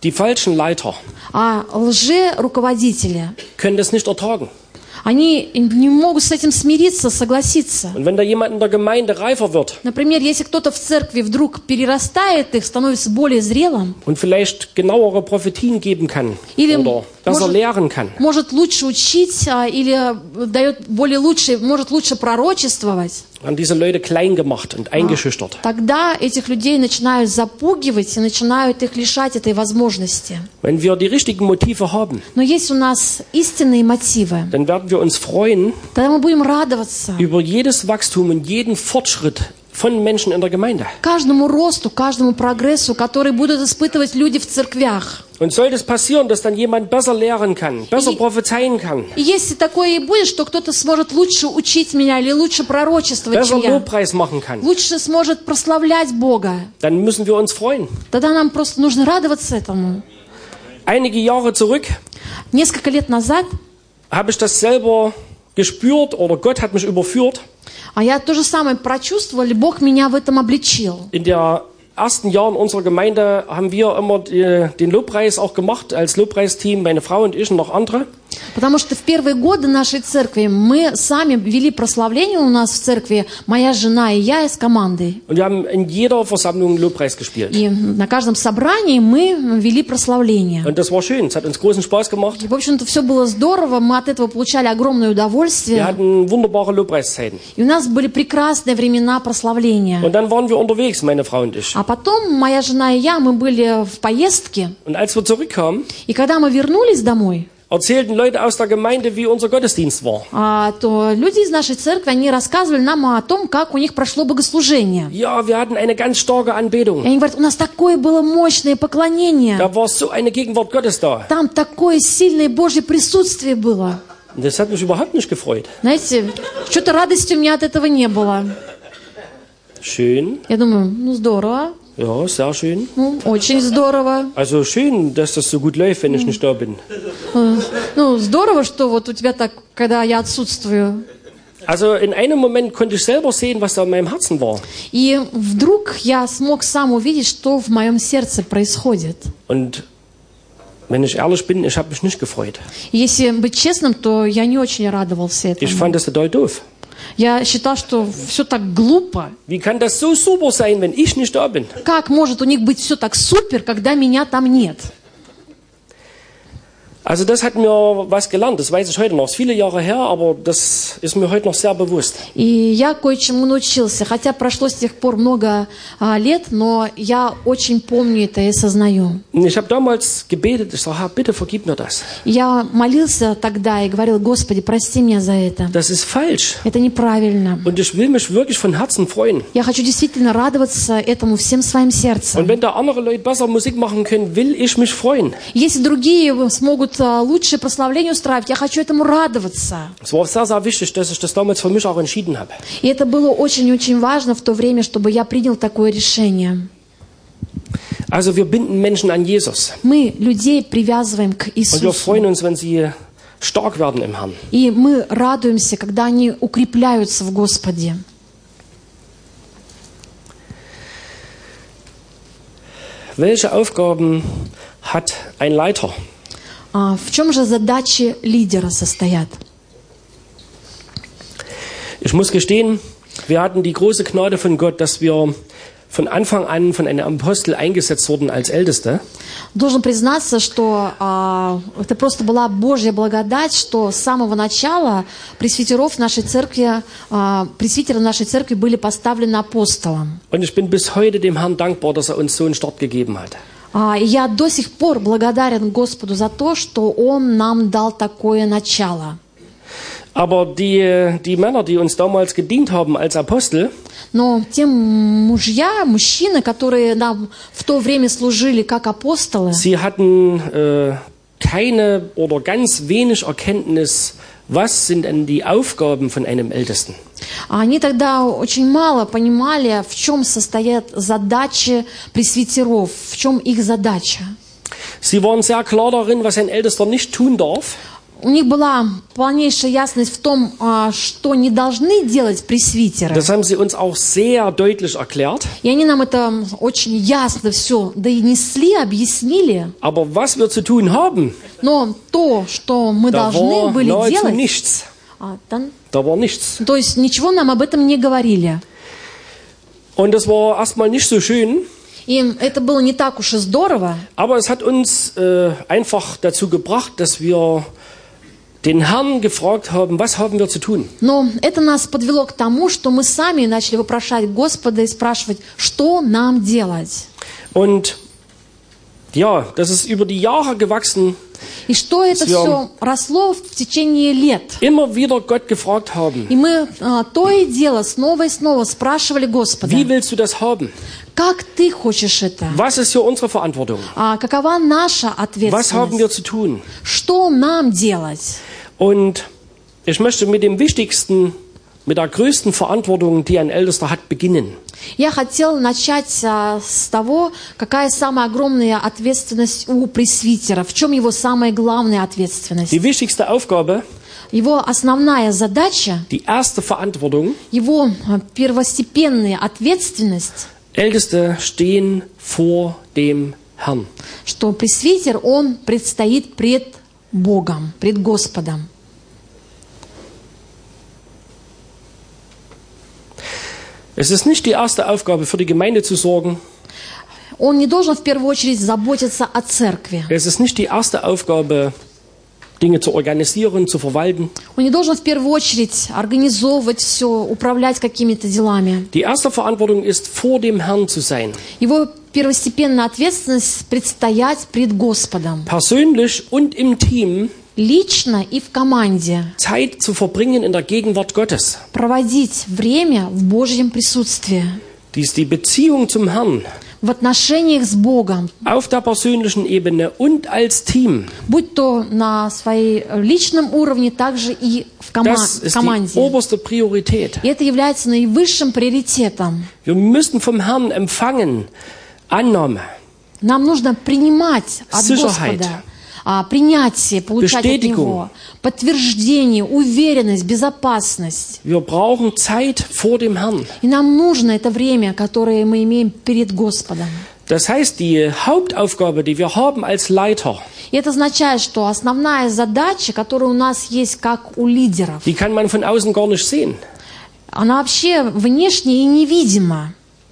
Die falschen Leiter А лже-руководители, können das nicht ertragen. они не могут с этим смириться, согласиться. Und wenn da jemand in der Gemeinde reifer wird Например, если кто-то в церкви вдруг перерастает их, становится более зрелым, und vielleicht genauere Prophetien geben kann Или oder besser может- lehren kann, может лучше учить а, или дает более лучше, может лучше пророчествовать, werden diese Leute klein gemacht und eingeschüchtert. тогда этих людей начинают запугивать и начинают их лишать этой возможности. Wenn wir die richtigen Motive haben, Но есть у нас истинные мотивы. dann werden wir uns freuen Тогда мы будем радоваться über jedes Wachstum und jeden Fortschritt von Menschen in der Gemeinde. каждому росту, каждому прогрессу, который будут испытывать люди в церквях. Und sollte es passieren, dass dann jemand besser lehren kann, besser И- prophezeien kann, И если такое и будет, что кто-то сможет лучше учить меня или лучше пророчествовать, besser чем я, Lobpreis machen kann, лучше сможет прославлять Бога, dann müssen wir uns freuen. тогда нам просто нужно радоваться этому. Einige Jahre zurück Несколько лет назад habe ich das selber gespürt oder Gott hat mich überführt. а я то же самое прочувствовала, и Бог меня в этом обличил. In der ersten Jahren unserer Gemeinde haben wir immer die, den Lobpreis auch gemacht als Lobpreisteam, meine Frau und ich und noch andere. Потому что в первые годы нашей церкви мы сами вели прославление у нас в церкви, моя жена и я с командой. Und wir haben in jeder Versammlung Lobpreis gespielt. И на каждом собрании мы вели прославление. Und das war schön, es hat uns großen Spaß gemacht. И, в общем-то, все было здорово, мы от этого получали огромное Wir удовольствие. hatten wunderbare Lobpreiszeiten. И у нас были прекрасные времена прославления. Und dann waren wir unterwegs, meine Frau und ich. А потом моя жена и я, мы были в поездке. Und als wir zurückkamen, И когда мы вернулись домой, erzählten Leute aus der Gemeinde, wie unser Gottesdienst war. а, то люди из нашей церкви, они рассказывали нам о том, как у них прошло богослужение. Ja, wir hatten eine ganz starke И Anbetung. они говорят, у нас такое было мощное поклонение. Da war so eine Gegenwart Gottes da. Там такое сильное Божье присутствие было. Und das hat mich überhaupt nicht gefreut. Знаете, что-то радости у меня от этого не было. Schön, Я думаю, ну здорово, ja, sehr schön. ну очень здорово. Also schön, dass das so gut läuft, wenn ich nicht da bin. Э, Ну здорово, что вот у тебя так, когда я отсутствую. Also in einem Moment konnte ich selber sehen, was da in meinem Herzen war. И вдруг я смог сам увидеть, что в моем сердце происходит. Und wenn ich ehrlich bin, ich habe mich nicht gefreut. И если быть честным, то я не очень радовался Ich этому. fand das total doof. Я считал, что все так глупо. Wie kann das so super sein, wenn ich nicht da bin? Как может у них быть все так супер, когда меня там нет? Also das hat mir was gelernt, das weiß ich heute noch. Das ist viele Jahre her, aber das ist mir heute noch sehr bewusst. И я кое-чему научился, хотя прошло с тех пор много а, лет, но я очень помню это и осознаю. Und ich habe damals gebetet, ich sage, Herr, bitte vergib mir das. Я молился тогда и говорил, Господи, прости меня за это. Das ist falsch. Это неправильно. Und ich will mich wirklich von Herzen freuen. Я хочу действительно радоваться этому всем своим Und сердцем. wenn da andere Leute besser Musik machen können, will ich mich freuen. Если другие смогут а, лучшее прославление устраивать, я хочу этому радоваться. Es war sehr, sehr wichtig, dass ich das damals für mich auch entschieden habe. И это было очень-очень важно в то время, чтобы я принял такое решение. Also wir binden Menschen an Jesus. Мы людей привязываем к Und wir Иисусу. freuen uns, wenn sie stark werden im Herrn. И мы радуемся, когда они укрепляются в Господе. Welche Aufgaben hat ein Leiter? А в чем же задачи лидера состоят? Ich muss gestehen, wir hatten die große Gnade von Gott, dass wir von Anfang an von einem Apostel eingesetzt wurden als Älteste. Должен признаться, что а, это просто была Божья благодать, что с самого начала пресвитеров нашей церкви, а, пресвитеры нашей церкви были поставлены апостолом. Und ich bin bis heute dem Herrn dankbar, dass er uns so einen Start gegeben hat. А, и я до сих пор благодарен Господу за то, что Он нам дал такое начало. Aber die, die Männer, die uns damals gedient haben als Apostel, Но те мужья, мужчины, которые нам в то время служили как апостолы, sie hatten äh, keine oder ganz wenig Erkenntnis, was sind denn die Aufgaben von einem Ältesten. они тогда очень мало понимали, в чем состоят задачи пресвитеров, в чем их задача. Sie waren sehr klar darin, was ein Ältester nicht tun darf. У них была полнейшая ясность в том, что не должны делать пресвитеры. Das haben sie uns auch sehr deutlich erklärt. И они нам это очень ясно все донесли, объяснили. Aber was wir zu tun haben, Но то, что мы da должны war были nahezu делать, nichts. а, dann, Da war nichts. то есть ничего нам об этом не говорили. Und das war erstmal nicht so schön. И это было не так уж и здорово. Aber es hat uns äh, einfach dazu gebracht, dass wir den Herrn gefragt haben, was haben wir zu tun? Но это нас подвело к тому, что мы сами начали вопрошать Господа и спрашивать, что нам делать. Und ja, das ist über die Jahre gewachsen, И что это все росло в течение лет. immer wieder Gott gefragt haben, И мы а, то и дело снова и снова спрашивали Господа, wie willst du das haben? как ты хочешь это? Was ist hier unsere Verantwortung? А какова наша Was haben wir ответственность? zu tun? Что нам делать? Und ich möchte mit dem Wichtigsten, mit der größten Verantwortung, die ein Ältester hat, beginnen. Я хотела начать а, с того, какая самая огромная ответственность у пресвитера, в чем его самая главная ответственность. Die wichtigste Aufgabe, Его основная задача, die erste Verantwortung, его а, первостепенная ответственность, Älteste stehen vor dem Herrn. что пресвитер, он предстоит пред Богом, пред Господом. Es ist nicht die erste Aufgabe für die Gemeinde zu sorgen. Он не должен в первую очередь заботиться о церкви. Es ist nicht die erste Aufgabe, Dinge zu organisieren, zu verwalten. Он не должен в первую очередь организовывать все, управлять какими-то делами. Die erste Verantwortung ist, vor dem Herrn zu sein. Его первостепенная ответственность предстоять пред Господом. Persönlich und im Team Лично и в команде Zeit zu verbringen in der Gegenwart Gottes. проводить время в Божьем присутствии, Dies die Beziehung zum Herrn в отношениях с Богом, auf der persönlichen Ebene und als Team. будь то на своей личном уровне, также и в кома- Das ist die команде. oberste Priorität. И это является наивысшим приоритетом. Wir müssen vom Herrn empfangen Annahme, Нам нужно принимать от Sicherheit, Господа а, принятие, получать от Bestätigung. Него, подтверждение, уверенность, безопасность. Wir brauchen Zeit vor dem Herrn. И нам нужно это время, которое мы имеем перед Господом. Das heißt, die Hauptaufgabe, die wir haben als Leiter, И это означает, что основная задача, которая у нас есть как у лидеров, die kann man von außen gar nicht sehen. она вообще внешне и невидима.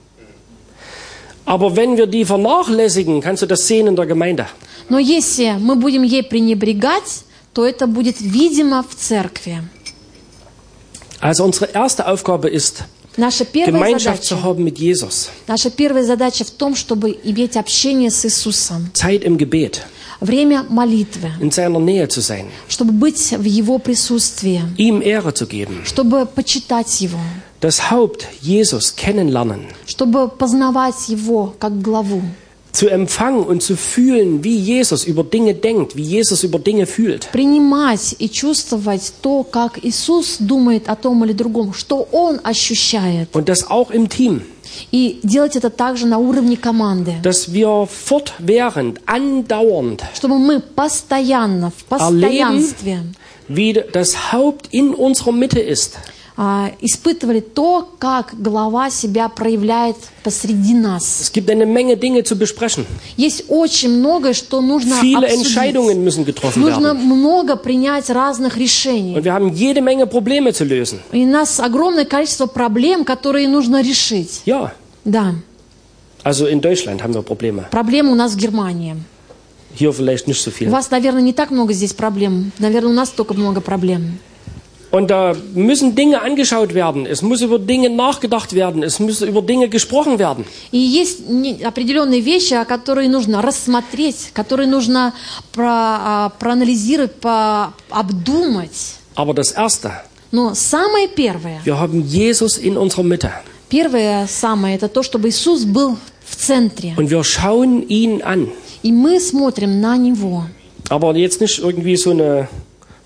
Aber wenn wir die vernachlässigen, kannst du das sehen in der Gemeinde. Но если мы будем ей пренебрегать, то это будет видимо в церкви. Also unsere erste Aufgabe ist, Наша первая Gemeinschaft zu задача, haben mit Jesus. наша первая задача в том, чтобы иметь общение с Иисусом. Zeit im Gebet, Время молитвы, in seiner Nähe zu sein, чтобы быть в Его присутствии, ihm Ehre zu geben, чтобы почитать Его, das Haupt Jesus kennenlernen, чтобы познавать Его как главу, zu empfangen und zu fühlen, wie Jesus über Dinge denkt, wie Jesus über Dinge fühlt. принимать и чувствовать то, как Иисус думает о том или другом, что Он ощущает, Und das auch im Team, и делать это также на уровне команды, dass wir fortwährend, andauernd, чтобы мы постоянно, в постоянстве wie das Haupt in unserer Mitte ist. а, испытывали то, как глава себя проявляет посреди нас. Es gibt eine Menge Dinge zu besprechen. Есть очень многое, что нужно Viele обсудить. Entscheidungen müssen getroffen Нужно werden. много принять разных решений. Und wir haben jede Menge Probleme zu lösen. И у нас огромное количество проблем, которые нужно решить. Ja, Да, also in Deutschland haben wir Probleme. проблемы у нас в Германии. Hier vielleicht nicht so У viel. вас, наверное, не так много здесь проблем. Наверное, у нас только много проблем. Und da müssen Dinge angeschaut werden. Es muss über Dinge nachgedacht werden. Es muss über Dinge gesprochen werden. И есть не- определенные вещи, которые нужно рассмотреть, которые нужно про- а, проанализировать, по- обдумать. Aber das Erste, Но самое первое, wir haben Jesus in unserer Mitte. первое самое, это то, чтобы Иисус был в центре. Und wir schauen ihn an. И мы смотрим на Него. Aber jetzt nicht irgendwie so eine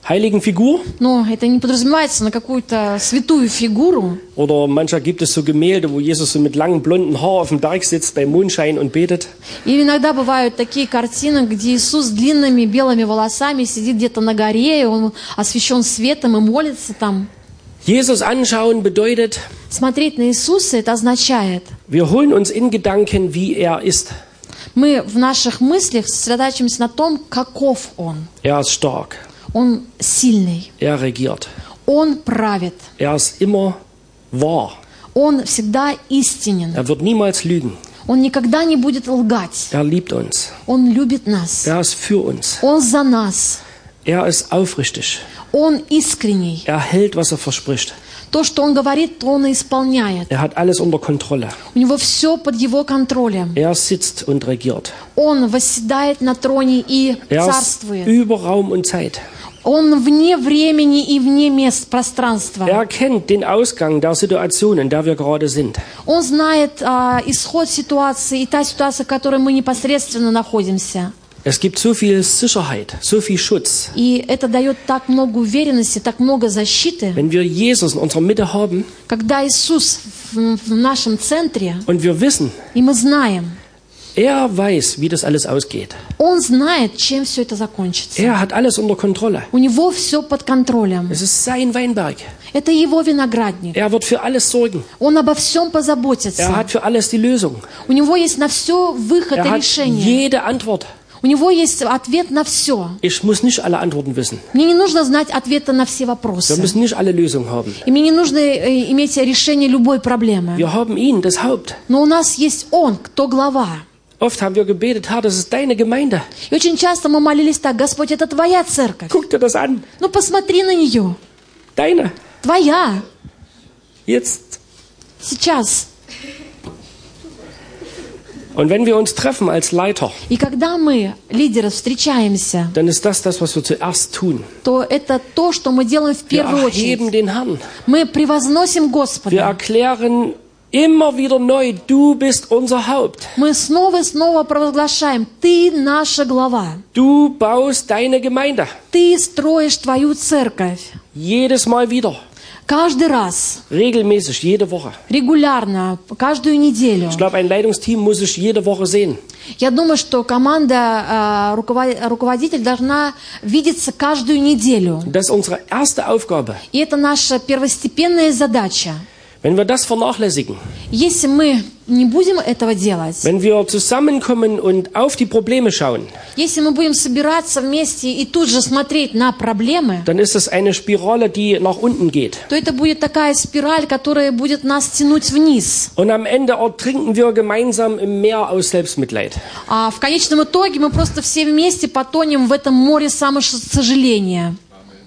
heiligen Figur. Но это не подразумевается на какую-то святую фигуру. Oder manchmal gibt es so Gemälde, wo Jesus so mit langem blonden Haar auf dem Berg sitzt bei Mondschein und betet. И иногда бывают такие картины, где Иисус с длинными белыми волосами сидит где-то на горе, и он освещен светом и молится там. Jesus anschauen bedeutet, Смотреть на Иисуса — это означает, wir holen uns in Gedanken, wie er ist. мы в наших мыслях сосредотачиваемся на том, каков Он. Er ist stark. Он сильный. Er regiert. Он правит. Er ist immer wahr. Он всегда истинен. Er wird niemals lügen. Он никогда не будет лгать. Er liebt uns. Он любит нас. Er ist für uns. Он за нас. Er ist aufrichtig. Он искренний. Er hält, was er verspricht. То, что Он говорит, то Он и исполняет. Er hat alles unter Kontrolle. У Него все под Его контролем. Er sitzt und regiert. Он восседает на троне и Er ist царствует. über Raum und Zeit. Он вне времени и вне мест, пространства. Er kennt den Ausgang der Situation, in der wir gerade sind. Он знает а, исход ситуации и та ситуация, в которой мы непосредственно находимся. Es gibt so viel Sicherheit, so viel Schutz. И это дает так много уверенности, так много защиты. Wenn wir Jesus in unserer Mitte haben Когда Иисус в, в нашем центре, und wir wissen, и мы знаем, er weiß, wie das alles ausgeht. Он знает, чем все это закончится. Er hat alles unter Kontrolle. У Него все под контролем. Es ist sein Weinberg. Это Его виноградник. Er wird für alles sorgen. Он обо всем позаботится. Er hat für alles die Lösung. У Него есть на все выход Er и hat решение. jede Antwort. У Него есть ответ на все. Ich muss nicht alle Antworten wissen. Мне не нужно знать ответа на все Wir вопросы. müssen nicht alle Lösungen haben. И мне не нужно э, иметь решение любой проблемы. Wir haben ihn, das Haupt. Но у нас есть Он, кто глава. Oft haben wir gebetet, Herr, das ist deine Gemeinde. И очень часто мы молились так: Господь, это Твоя церковь. Guck dir das an. Ну посмотри на нее. Deine. Твоя. Jetzt. Сейчас. Und wenn wir uns treffen als Leiter, И когда мы, лидеры, встречаемся, dann ist das das, was wir zuerst tun. то это то, что мы делаем в Wir первую erheben очередь. den Herrn. Мы превозносим Wir Господа. erklären immer wieder neu, du bist unser Haupt. Мы снова и снова провозглашаем: Ты наша глава. Du baust deine Gemeinde. Ты строишь Твою церковь. Jedes Mal wieder. Каждый раз, Regelmäßig, jede Woche. регулярно, каждую неделю. Ich glaube, ein Leitungsteam muss sich jede Woche sehen. Я думаю, что команда, э, руковод- руководитель должна видеться каждую неделю. Das ist unsere erste Aufgabe. И это наша первостепенная задача. Wenn wir das vernachlässigen, Если мы не будем этого делать, wenn wir zusammenkommen und auf die Probleme schauen, если мы будем собираться вместе и тут же смотреть на проблемы, dann ist es eine Spirale, die nach unten geht. то это будет такая спираль, которая будет нас тянуть вниз. Und am Ende ertrinken wir gemeinsam im Meer aus Selbstmitleid. А в конечном итоге мы просто все вместе потонем в этом море самосожаления.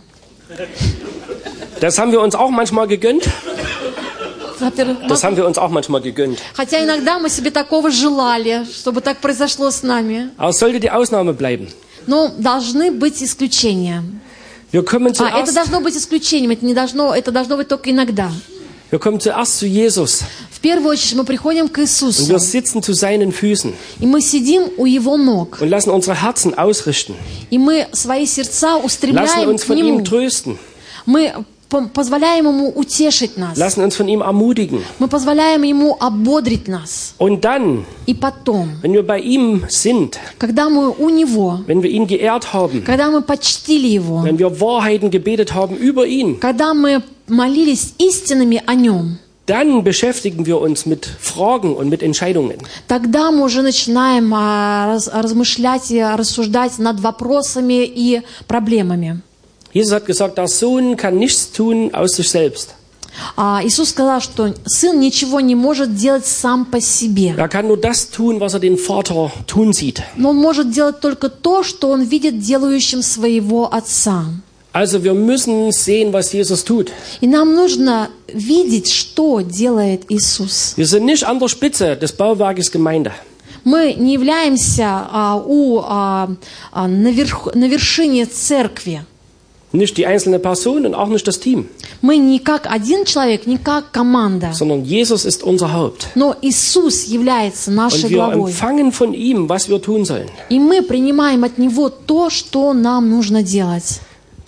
Das haben wir uns auch manchmal gegönnt. Во-первых, Das haben wir uns auch manchmal gegönnt. Хотя иногда мы себе такого желали, чтобы так произошло с нами. Aber es sollte die Ausnahme bleiben. Но должны быть исключения. Wir kommen А, это zuerst, должно быть исключением, это не должно, это должно быть только иногда. wir kommen zuerst zu Jesus В первую очередь мы приходим к und Иисусу, wir sitzen zu seinen Füßen и мы сидим у Его ног, und lassen unsere Herzen ausrichten, и мы свои сердца lassen устремляем uns к von ihm Нему. trösten, Мы по- позволяем Ему утешить нас. lassen uns von ihm ermutigen. Мы позволяем Ему ободрить нас. Und dann, И потом, wenn wir bei ihm sind, когда мы у Него, wenn wir ihn geehrt haben, когда мы почтили Его, wenn wir Wahrheiten gebetet haben über ihn, когда мы молились истинами о Нем, dann beschäftigen wir uns mit Fragen und mit Entscheidungen. тогда мы уже начинаем а, раз- размышлять и рассуждать над вопросами и проблемами. Jesus hat gesagt, der Sohn kann nichts tun aus sich selbst. А, Иисус сказал, что Сын ничего не может делать сам по себе. Er kann nur das tun, was er den Vater tun sieht. Но Он может делать только то, что Он видит делающим своего Отца. Also wir müssen sehen, was Jesus tut. И нам нужно видеть, что делает Иисус. Wir sind nicht an der Spitze des Bauwerkes Gemeinde. Мы не являемся а, у, а, а, наверх- на вершине церкви. Nicht die einzelne Person und auch nicht das Team, Мы не как один человек, не как команда. sondern Jesus ist unser Haupt. Но Иисус является нашей Und wir главой. empfangen von ihm, was wir tun sollen. И мы принимаем от Него то, что нам нужно делать.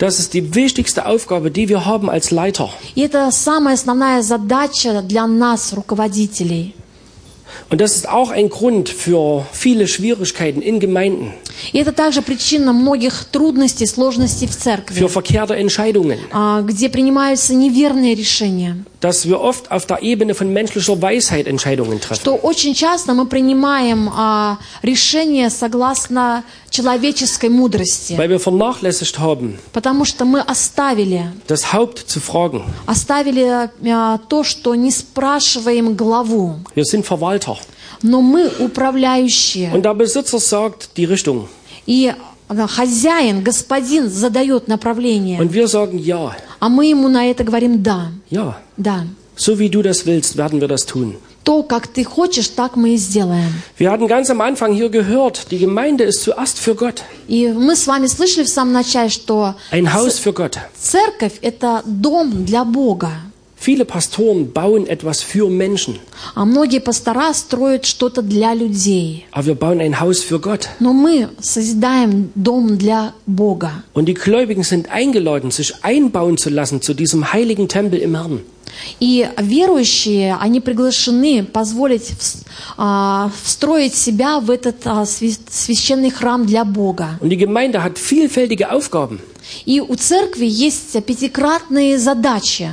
Das ist die wichtigste Aufgabe, die wir haben als Leiter. И это самая основная задача для нас, руководителей. Und das ist auch ein Grund für viele Schwierigkeiten in Gemeinden. И это также причина многих трудностей, сложностей в церкви, Für verkehrte Entscheidungen. где принимаются неверные решения. Dass wir oft auf der Ebene von menschlicher Weisheit Entscheidungen treffen. Что очень часто мы принимаем а, решения согласно человеческой мудрости. Weil wir vernachlässigt haben, Потому что мы оставили, das Haupt zu fragen. оставили а, то, что не спрашиваем главу. Wir sind Verwalter. Но мы управляющие. Und der Besitzer sagt die Richtung. И хозяин, господин задает направление. Und wir sagen ja. А мы ему на это говорим «да». Ja. Да. So wie du das willst, werden wir das tun. То, как ты хочешь, так мы и сделаем. Wir hatten ganz am Anfang hier gehört, die Gemeinde ist zuerst für Gott. И мы с вами слышали в самом начале, что Ein Haus für Gott. церковь – это дом для Бога. Viele Pastoren bauen etwas für Menschen. А многие пастора строят что-то для людей. Aber wir bauen ein Haus für Gott. Но мы созидаем дом для Бога. Und die Gläubigen sind eingeladen, sich einbauen zu lassen zu diesem heiligen Tempel im Herrn. И верующие, они приглашены позволить а, встроить себя в этот а, священный храм для Бога. Und die Gemeinde hat vielfältige Aufgaben. И у церкви есть пятикратные задачи.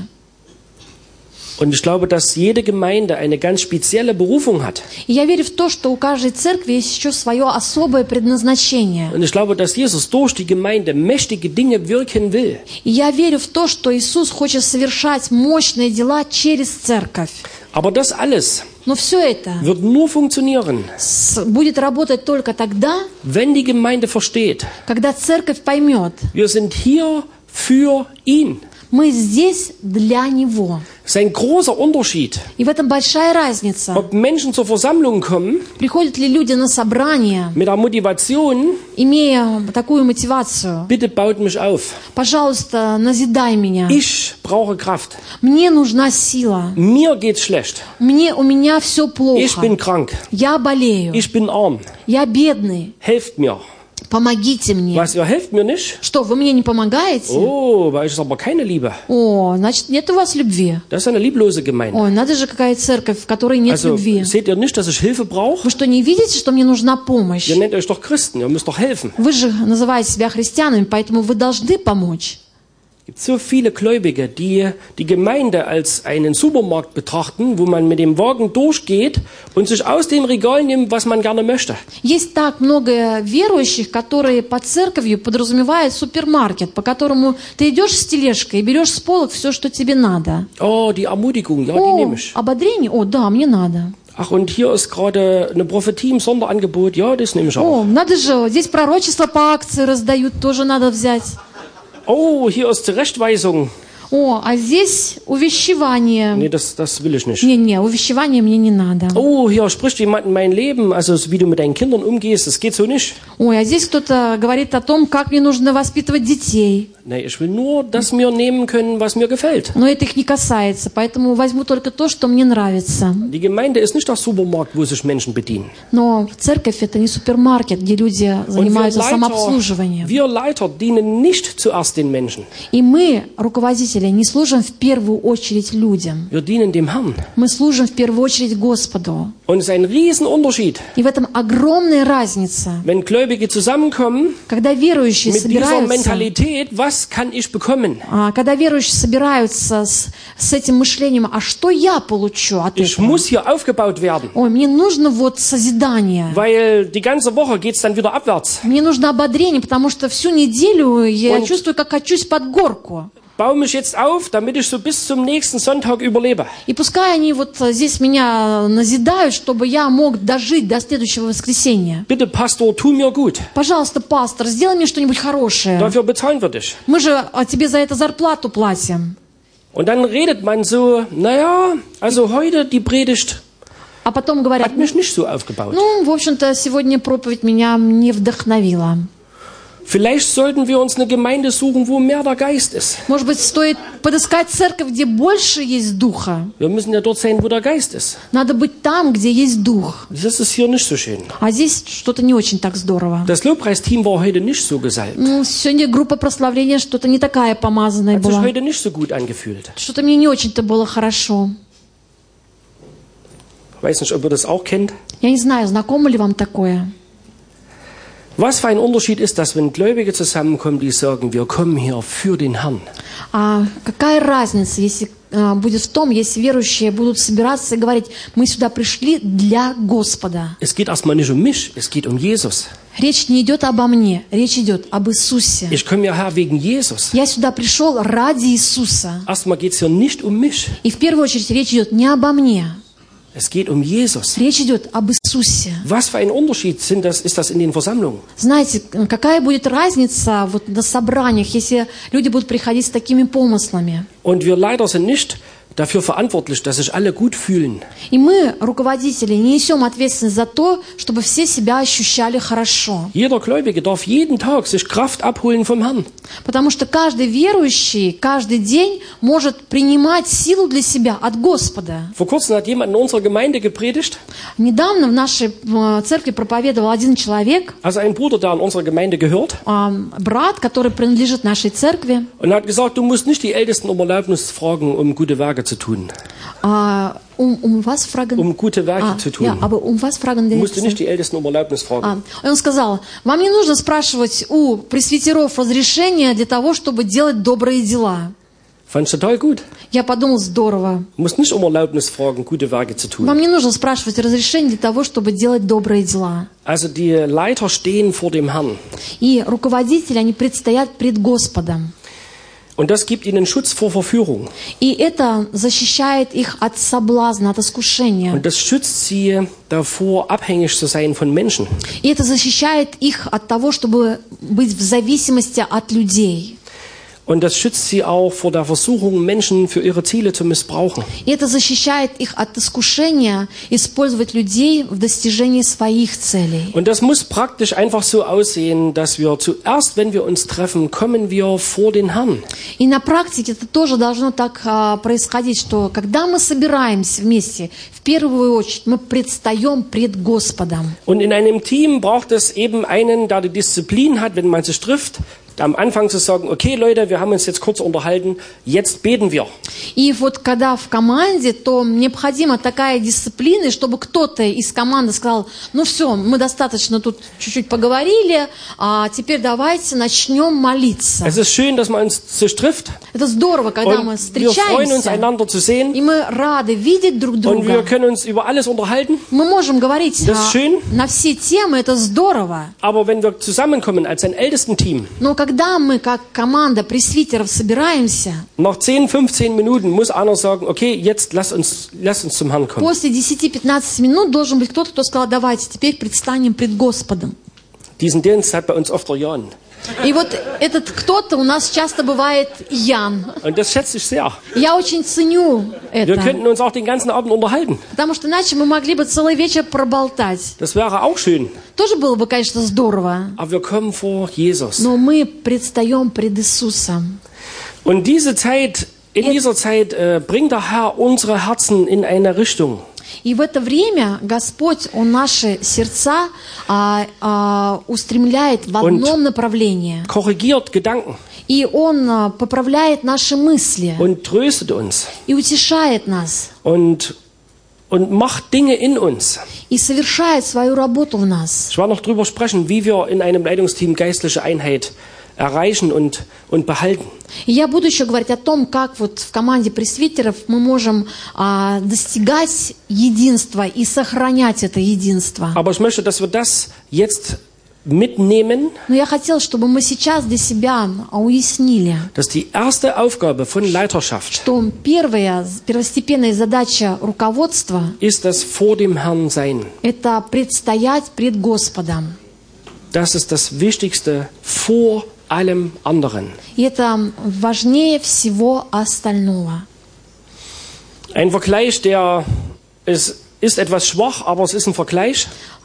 Und ich glaube, dass jede Gemeinde eine ganz spezielle Berufung hat. И я верю в то, что у каждой церкви есть еще свое особое предназначение. Und ich glaube, dass Jesus durch die Gemeinde mächtige Dinge wirken will. И я верю в то, что Иисус хочет совершать мощные дела через церковь. Aber das alles Но все это wird nur funktionieren, будет работать только тогда, wenn die Gemeinde versteht, когда церковь поймет, wir sind hier für ihn. мы здесь для Него. Das ist ein großer Unterschied, И в этом большая разница. ob Menschen zur Versammlung kommen Приходят ли люди на собрание, mit der Motivation, имея такую мотивацию? bitte baut mich auf. Пожалуйста, назидай меня. Ich brauche Kraft. Мне нужна сила. Mir geht's schlecht. Мне, у меня все Ich плохо. bin krank. Я болею. Ich bin arm. Я бедный. Helft mir. Помогите мне. Was, ihr helft mir nicht? Что, вы мне не помогаете? Oh, bei euch ist aber keine Liebe. О, значит, нет у вас любви. Das ist eine lieblose Gemeinde. Ой, надо же, какая церковь, в которой нет Also, любви. seht ihr nicht, dass ich Hilfe brauche? Вы что, не видите, что мне нужна помощь? Ihr nennt euch doch Christen, ihr müsst doch helfen. Вы же называете себя христианами, поэтому вы должны помочь. Es gibt so viele Gläubige, die die Gemeinde als einen Supermarkt betrachten, wo man mit dem Wagen durchgeht und sich aus dem Regal nimmt, was man gerne möchte. Есть так много верующих, которые под церковью подразумевают супермаркет, по которому ты идешь с тележкой и берешь с полок все, что тебе надо. Oh, die Ermutigung, ja, die О, nehme ich. ободрение? О, да, мне надо. Ach, und hier ist gerade eine Prophetie im Sonderangebot, ja, das nehme ich auch. О, надо же, здесь пророчество по акции раздают, тоже надо взять. Oh, hier ist Zurechtweisung. О, а здесь увещевание. Nee, das, das will ich nicht. Не-не, увещевание мне не надо. Oh, hier spricht jemand in mein Leben, also wie du mit deinen Kindern umgehst, das geht so nicht. Ой, а здесь кто-то говорит о том, как мне нужно воспитывать детей. Nee, ich will nur das mir nehmen können, was mir gefällt. Но это их не касается, поэтому возьму только то, что мне нравится. Die Gemeinde ist nicht der Supermarkt, wo sich Menschen bedienen. Но церковь – это не супермаркет, где люди занимаются самообслуживанием. wir Leiter dienen nicht zuerst den Menschen. И мы, руководители, не служим в первую очередь людям. Wir dienen dem Herrn. Мы служим в первую очередь Господу. Und es ist ein Riesenunterschied, И в этом огромная разница. wenn Gläubige zusammenkommen Когда верующие mit dieser собираются, Mentalität, was kann ich bekommen? а, когда верующие собираются с, с этим мышлением, а что я получу от Ich этого? muss hier aufgebaut werden, Ой, мне нужно вот созидание. weil die ganze Woche geht es dann wieder abwärts. Мне нужно ободрение, потому что всю неделю я Und- чувствую, как качусь под горку. Baue mich jetzt auf, damit ich so bis zum nächsten Sonntag überlebe. И пускай они вот здесь меня назидают, чтобы я мог дожить до следующего воскресенья. Bitte, Pastor, tu mir gut. Пожалуйста, пастор, сделай мне что-нибудь хорошее. Dafür bezahlen wir dich. Мы же а, тебе за это зарплату платим. Und dann redet man so, naja, also heute die Predigt А потом говорят, hat mich nicht so aufgebaut. ну, в общем-то, сегодня проповедь меня не вдохновила. Vielleicht sollten wir uns eine Gemeinde suchen, wo mehr der Geist ist. Может быть, стоит подыскать церковь, где больше есть Духа. Wir müssen ja dort sein, wo der Geist ist. Надо быть там, где есть Дух. Das ist hier nicht so schön. А здесь что-то не очень так здорово. Das Lobpreisteam war heute nicht so gesalbt. Ну, сегодня группа прославления что-то не такая помазанная Hat sich была. heute nicht so gut angefühlt. Что-то мне не очень-то было хорошо. Ich weiß nicht, ob ihr das auch kennt. Я не знаю, знакомо ли вам такое. Was für ein Unterschied ist das, wenn Gläubige zusammenkommen, die sagen, wir kommen hier für den Herrn. А какая разница, если а, будет в том, если верующие будут собираться и говорить, мы сюда пришли для Господа. Es geht erstmal nicht um mich, es geht um Jesus. Речь не идет обо мне, речь идет об Иисусе. Ich komme hierher wegen Jesus. Я сюда пришел ради Иисуса. Erstmal geht es hier nicht um mich. И в первую очередь речь идет не обо мне. Es geht um Jesus. Речь идет об Иисусе. Was für ein Unterschied sind das, ist das in den Versammlungen? Знаете, какая будет разница вот на собраниях, если люди будут приходить с такими помыслами? Und wir leider sind nicht dafür verantwortlich, dass sich alle gut fühlen. И мы, руководители, не несем ответственность за то, чтобы все себя ощущали хорошо. Jeder Gläubige darf jeden Tag sich Kraft abholen vom Herrn. Потому что каждый верующий каждый день может принимать силу для себя от Господа. Vor kurzem hat jemand in unserer Gemeinde gepredigt, Недавно в нашей э, церкви проповедовал один человек, also ein Bruder, der in unserer Gemeinde gehört, э, брат, который принадлежит нашей церкви. und hat gesagt, du musst nicht die Ältesten um Erlaubnis fragen, um gute Werke zu tun. А, um, um was fragen? Um gute Werke а, zu tun. Ja, aber um was fragen Du die? musst du nicht die Ältesten um Erlaubnis fragen. А, и он сказал, вам не нужно спрашивать у пресвитеров разрешения для того, чтобы делать добрые дела. Fand ich total gut. Я подумал, здорово. Du musst nicht um Erlaubnis fragen, gute Werke zu tun. Вам не нужно спрашивать разрешения для того, чтобы делать добрые дела. Also die Leiter stehen vor dem Herrn. И руководители, они предстоят пред Господом. Und das gibt ihnen Schutz vor Verführung. И это защищает их от соблазна, от искушения. Und das schützt sie davor, abhängig zu sein von Menschen. И это защищает их от того, чтобы быть в зависимости от людей. Und das schützt sie auch vor der Versuchung, Menschen für ihre Ziele zu missbrauchen. И это защищает их от искушения использовать людей в достижении своих целей. Und das muss praktisch einfach so aussehen, dass wir zuerst, wenn wir uns treffen, kommen wir vor den Herrn. И на практике это тоже должно так а, происходить, что когда мы собираемся вместе, в первую очередь мы предстаем пред Господом. Und in einem Team braucht es eben einen, der die Disziplin hat, wenn man sich trifft, am Anfang zu sagen, okay Leute, wir haben uns jetzt kurz unterhalten, jetzt beten wir. И вот когда в команде, то необходима такая дисциплина, чтобы кто-то из команды сказал, ну все, мы достаточно тут чуть-чуть поговорили, а теперь давайте начнем молиться. Es ist schön, dass man uns sich trifft. Это здорово, когда мы Und wir freuen uns, встречаемся, einander zu sehen. и мы рады видеть друг Und wir друга. können uns über alles unterhalten. Мы можем говорить Das ist а, schön. на все темы, это здорово. Aber wenn wir zusammenkommen als ein Ältestenteam, Но когда мы, как команда пресвитеров, собираемся, nach zehn, fünfzehn Minuten muss einer sagen, okay, jetzt lass uns, lass uns zum Herrn kommen. после десяти-пятнадцати минут должен быть кто-то, кто сказал, давайте теперь предстанем пред Господом. Diesen Dienst hat bei uns oft der Jan. И вот этот кто-то у нас часто бывает Ян. Und das schätze ich sehr. Я очень ценю Wir это, könnten uns auch den ganzen Abend unterhalten. потому что иначе мы могли бы целый вечер проболтать. Das wäre auch schön. Тоже было бы, конечно, здорово, Aber wir kommen vor Jesus. но мы предстаем пред Иисусом. Und diese Zeit, in dieser Zeit äh, bringt der Herr unsere Herzen in eine Richtung. И в это время Господь, Он наши сердца а, а, устремляет в одном направлении. Korrigiert Gedanken И Он а, поправляет наши мысли und tröstet uns и утешает нас, und, und macht Dinge in uns. и совершает свою работу в нас. Ich werde noch drüber sprechen, wie wir in einem Leitungsteam geistliche Einheit erreichen und, und behalten. И я буду еще говорить о том, как вот в команде пресвитеров мы можем а, достигать единства и сохранять это единство. Aber ich möchte, dass wir das jetzt mitnehmen, Но я хотела, чтобы мы сейчас для себя уяснили, dass die erste Aufgabe von Leiterschaft что первая, первостепенная задача руководства ist das vor dem Herrn sein. – это предстоять пред Господом. Das ist das Wichtigste vor allem anderen. И это важнее всего остального. Ein Vergleich, der ist, ist etwas schwach, aber es ist ein Vergleich.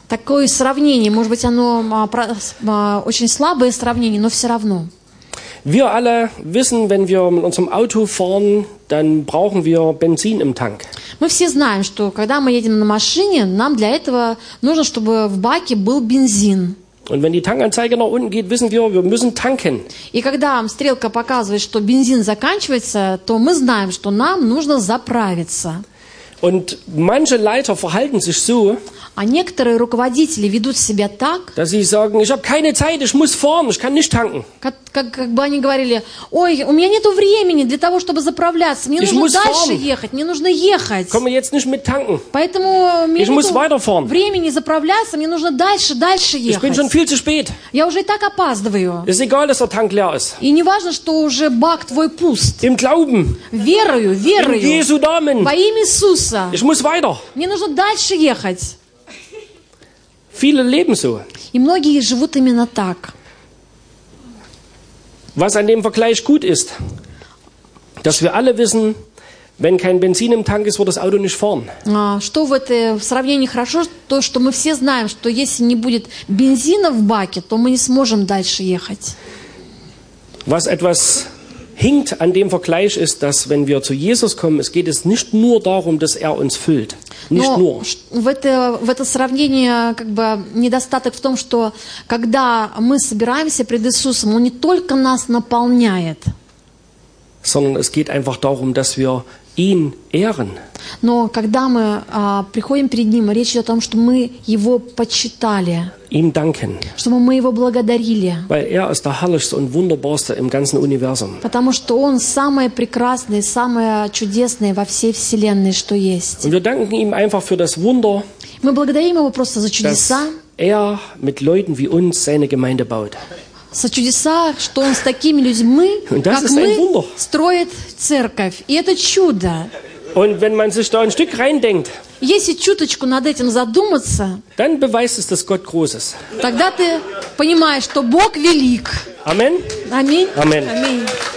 такое сравнение, может быть, оно а, про, а, очень слабое сравнение, но все равно. Wir alle wissen, wenn wir mit unserem Auto fahren, dann brauchen wir Benzin im Tank. Мы все знаем, что когда мы едем на машине, нам для этого нужно, чтобы в баке был бензин. Und wenn die Tankanzeige nach unten geht, wissen wir, wir müssen tanken. И когда стрелка показывает, что бензин заканчивается, то мы знаем, что нам нужно заправиться. Und manche Leiter verhalten sich so, А некоторые руководители ведут себя так, dass sie sagen, ich habe keine Zeit, ich muss fahren, ich kann nicht tanken. как, как, как бы они говорили: ой, у меня нету времени для того, чтобы заправляться, мне Ich нужно muss дальше fahren. ехать, мне нужно ехать. Komme jetzt nicht mit tanken. Поэтому мне Ich muss нету weiterfahren. времени заправляться, мне нужно дальше, дальше Ich bin schon ехать. viel zu spät. Я уже и так опаздываю. Es ist egal, dass der Tank leer ist. И не важно, что уже бак твой пуст. Im Glauben, Верою, in верою, Jesu Namen. во имя Иисуса. Ich muss weiter. Мне нужно дальше ехать. Viele leben so. И многие живут именно так. Was an dem Vergleich gut ist, dass wir alle wissen, wenn kein Benzin im Tank ist, wird das Auto nicht fahren. А, Что в этой в сравнении хорошо, то, что мы все знаем, что если не будет бензина в баке, то мы не сможем дальше ехать. Was etwas hinkt an dem Vergleich ist, dass wenn wir zu Jesus kommen, es geht es nicht nur darum, dass er uns füllt. Nicht Но nur. ш- в это, в это сравнение как бы недостаток в том, что когда мы собираемся пред Иисусом, Он не только нас наполняет, Sondern es geht einfach darum, dass wir ihn ehren. но когда мы а, приходим перед Ним, речь идет о том, что мы Его почитали, Ihm danken. чтобы мы Его благодарили, Weil er ist der herrlichste und wunderbarste im ganzen Universum. потому что Он самое прекрасное, самое чудесное во всей Вселенной, что есть. Und wir danken ihm einfach für das Wunder, Мы благодарим Его просто за dass чудеса, er mit Leuten wie uns seine Gemeinde baut. за чудеса, что Он с такими людьми, Und das как ist ein Wunder. мы, строит церковь. И это чудо. Und wenn man sich da ein Stück reindenkt, Если чуточку над этим задуматься, dann beweist es, dass Gott groß ist. тогда ты понимаешь, что Бог велик. Amen. Аминь. Amen. Аминь.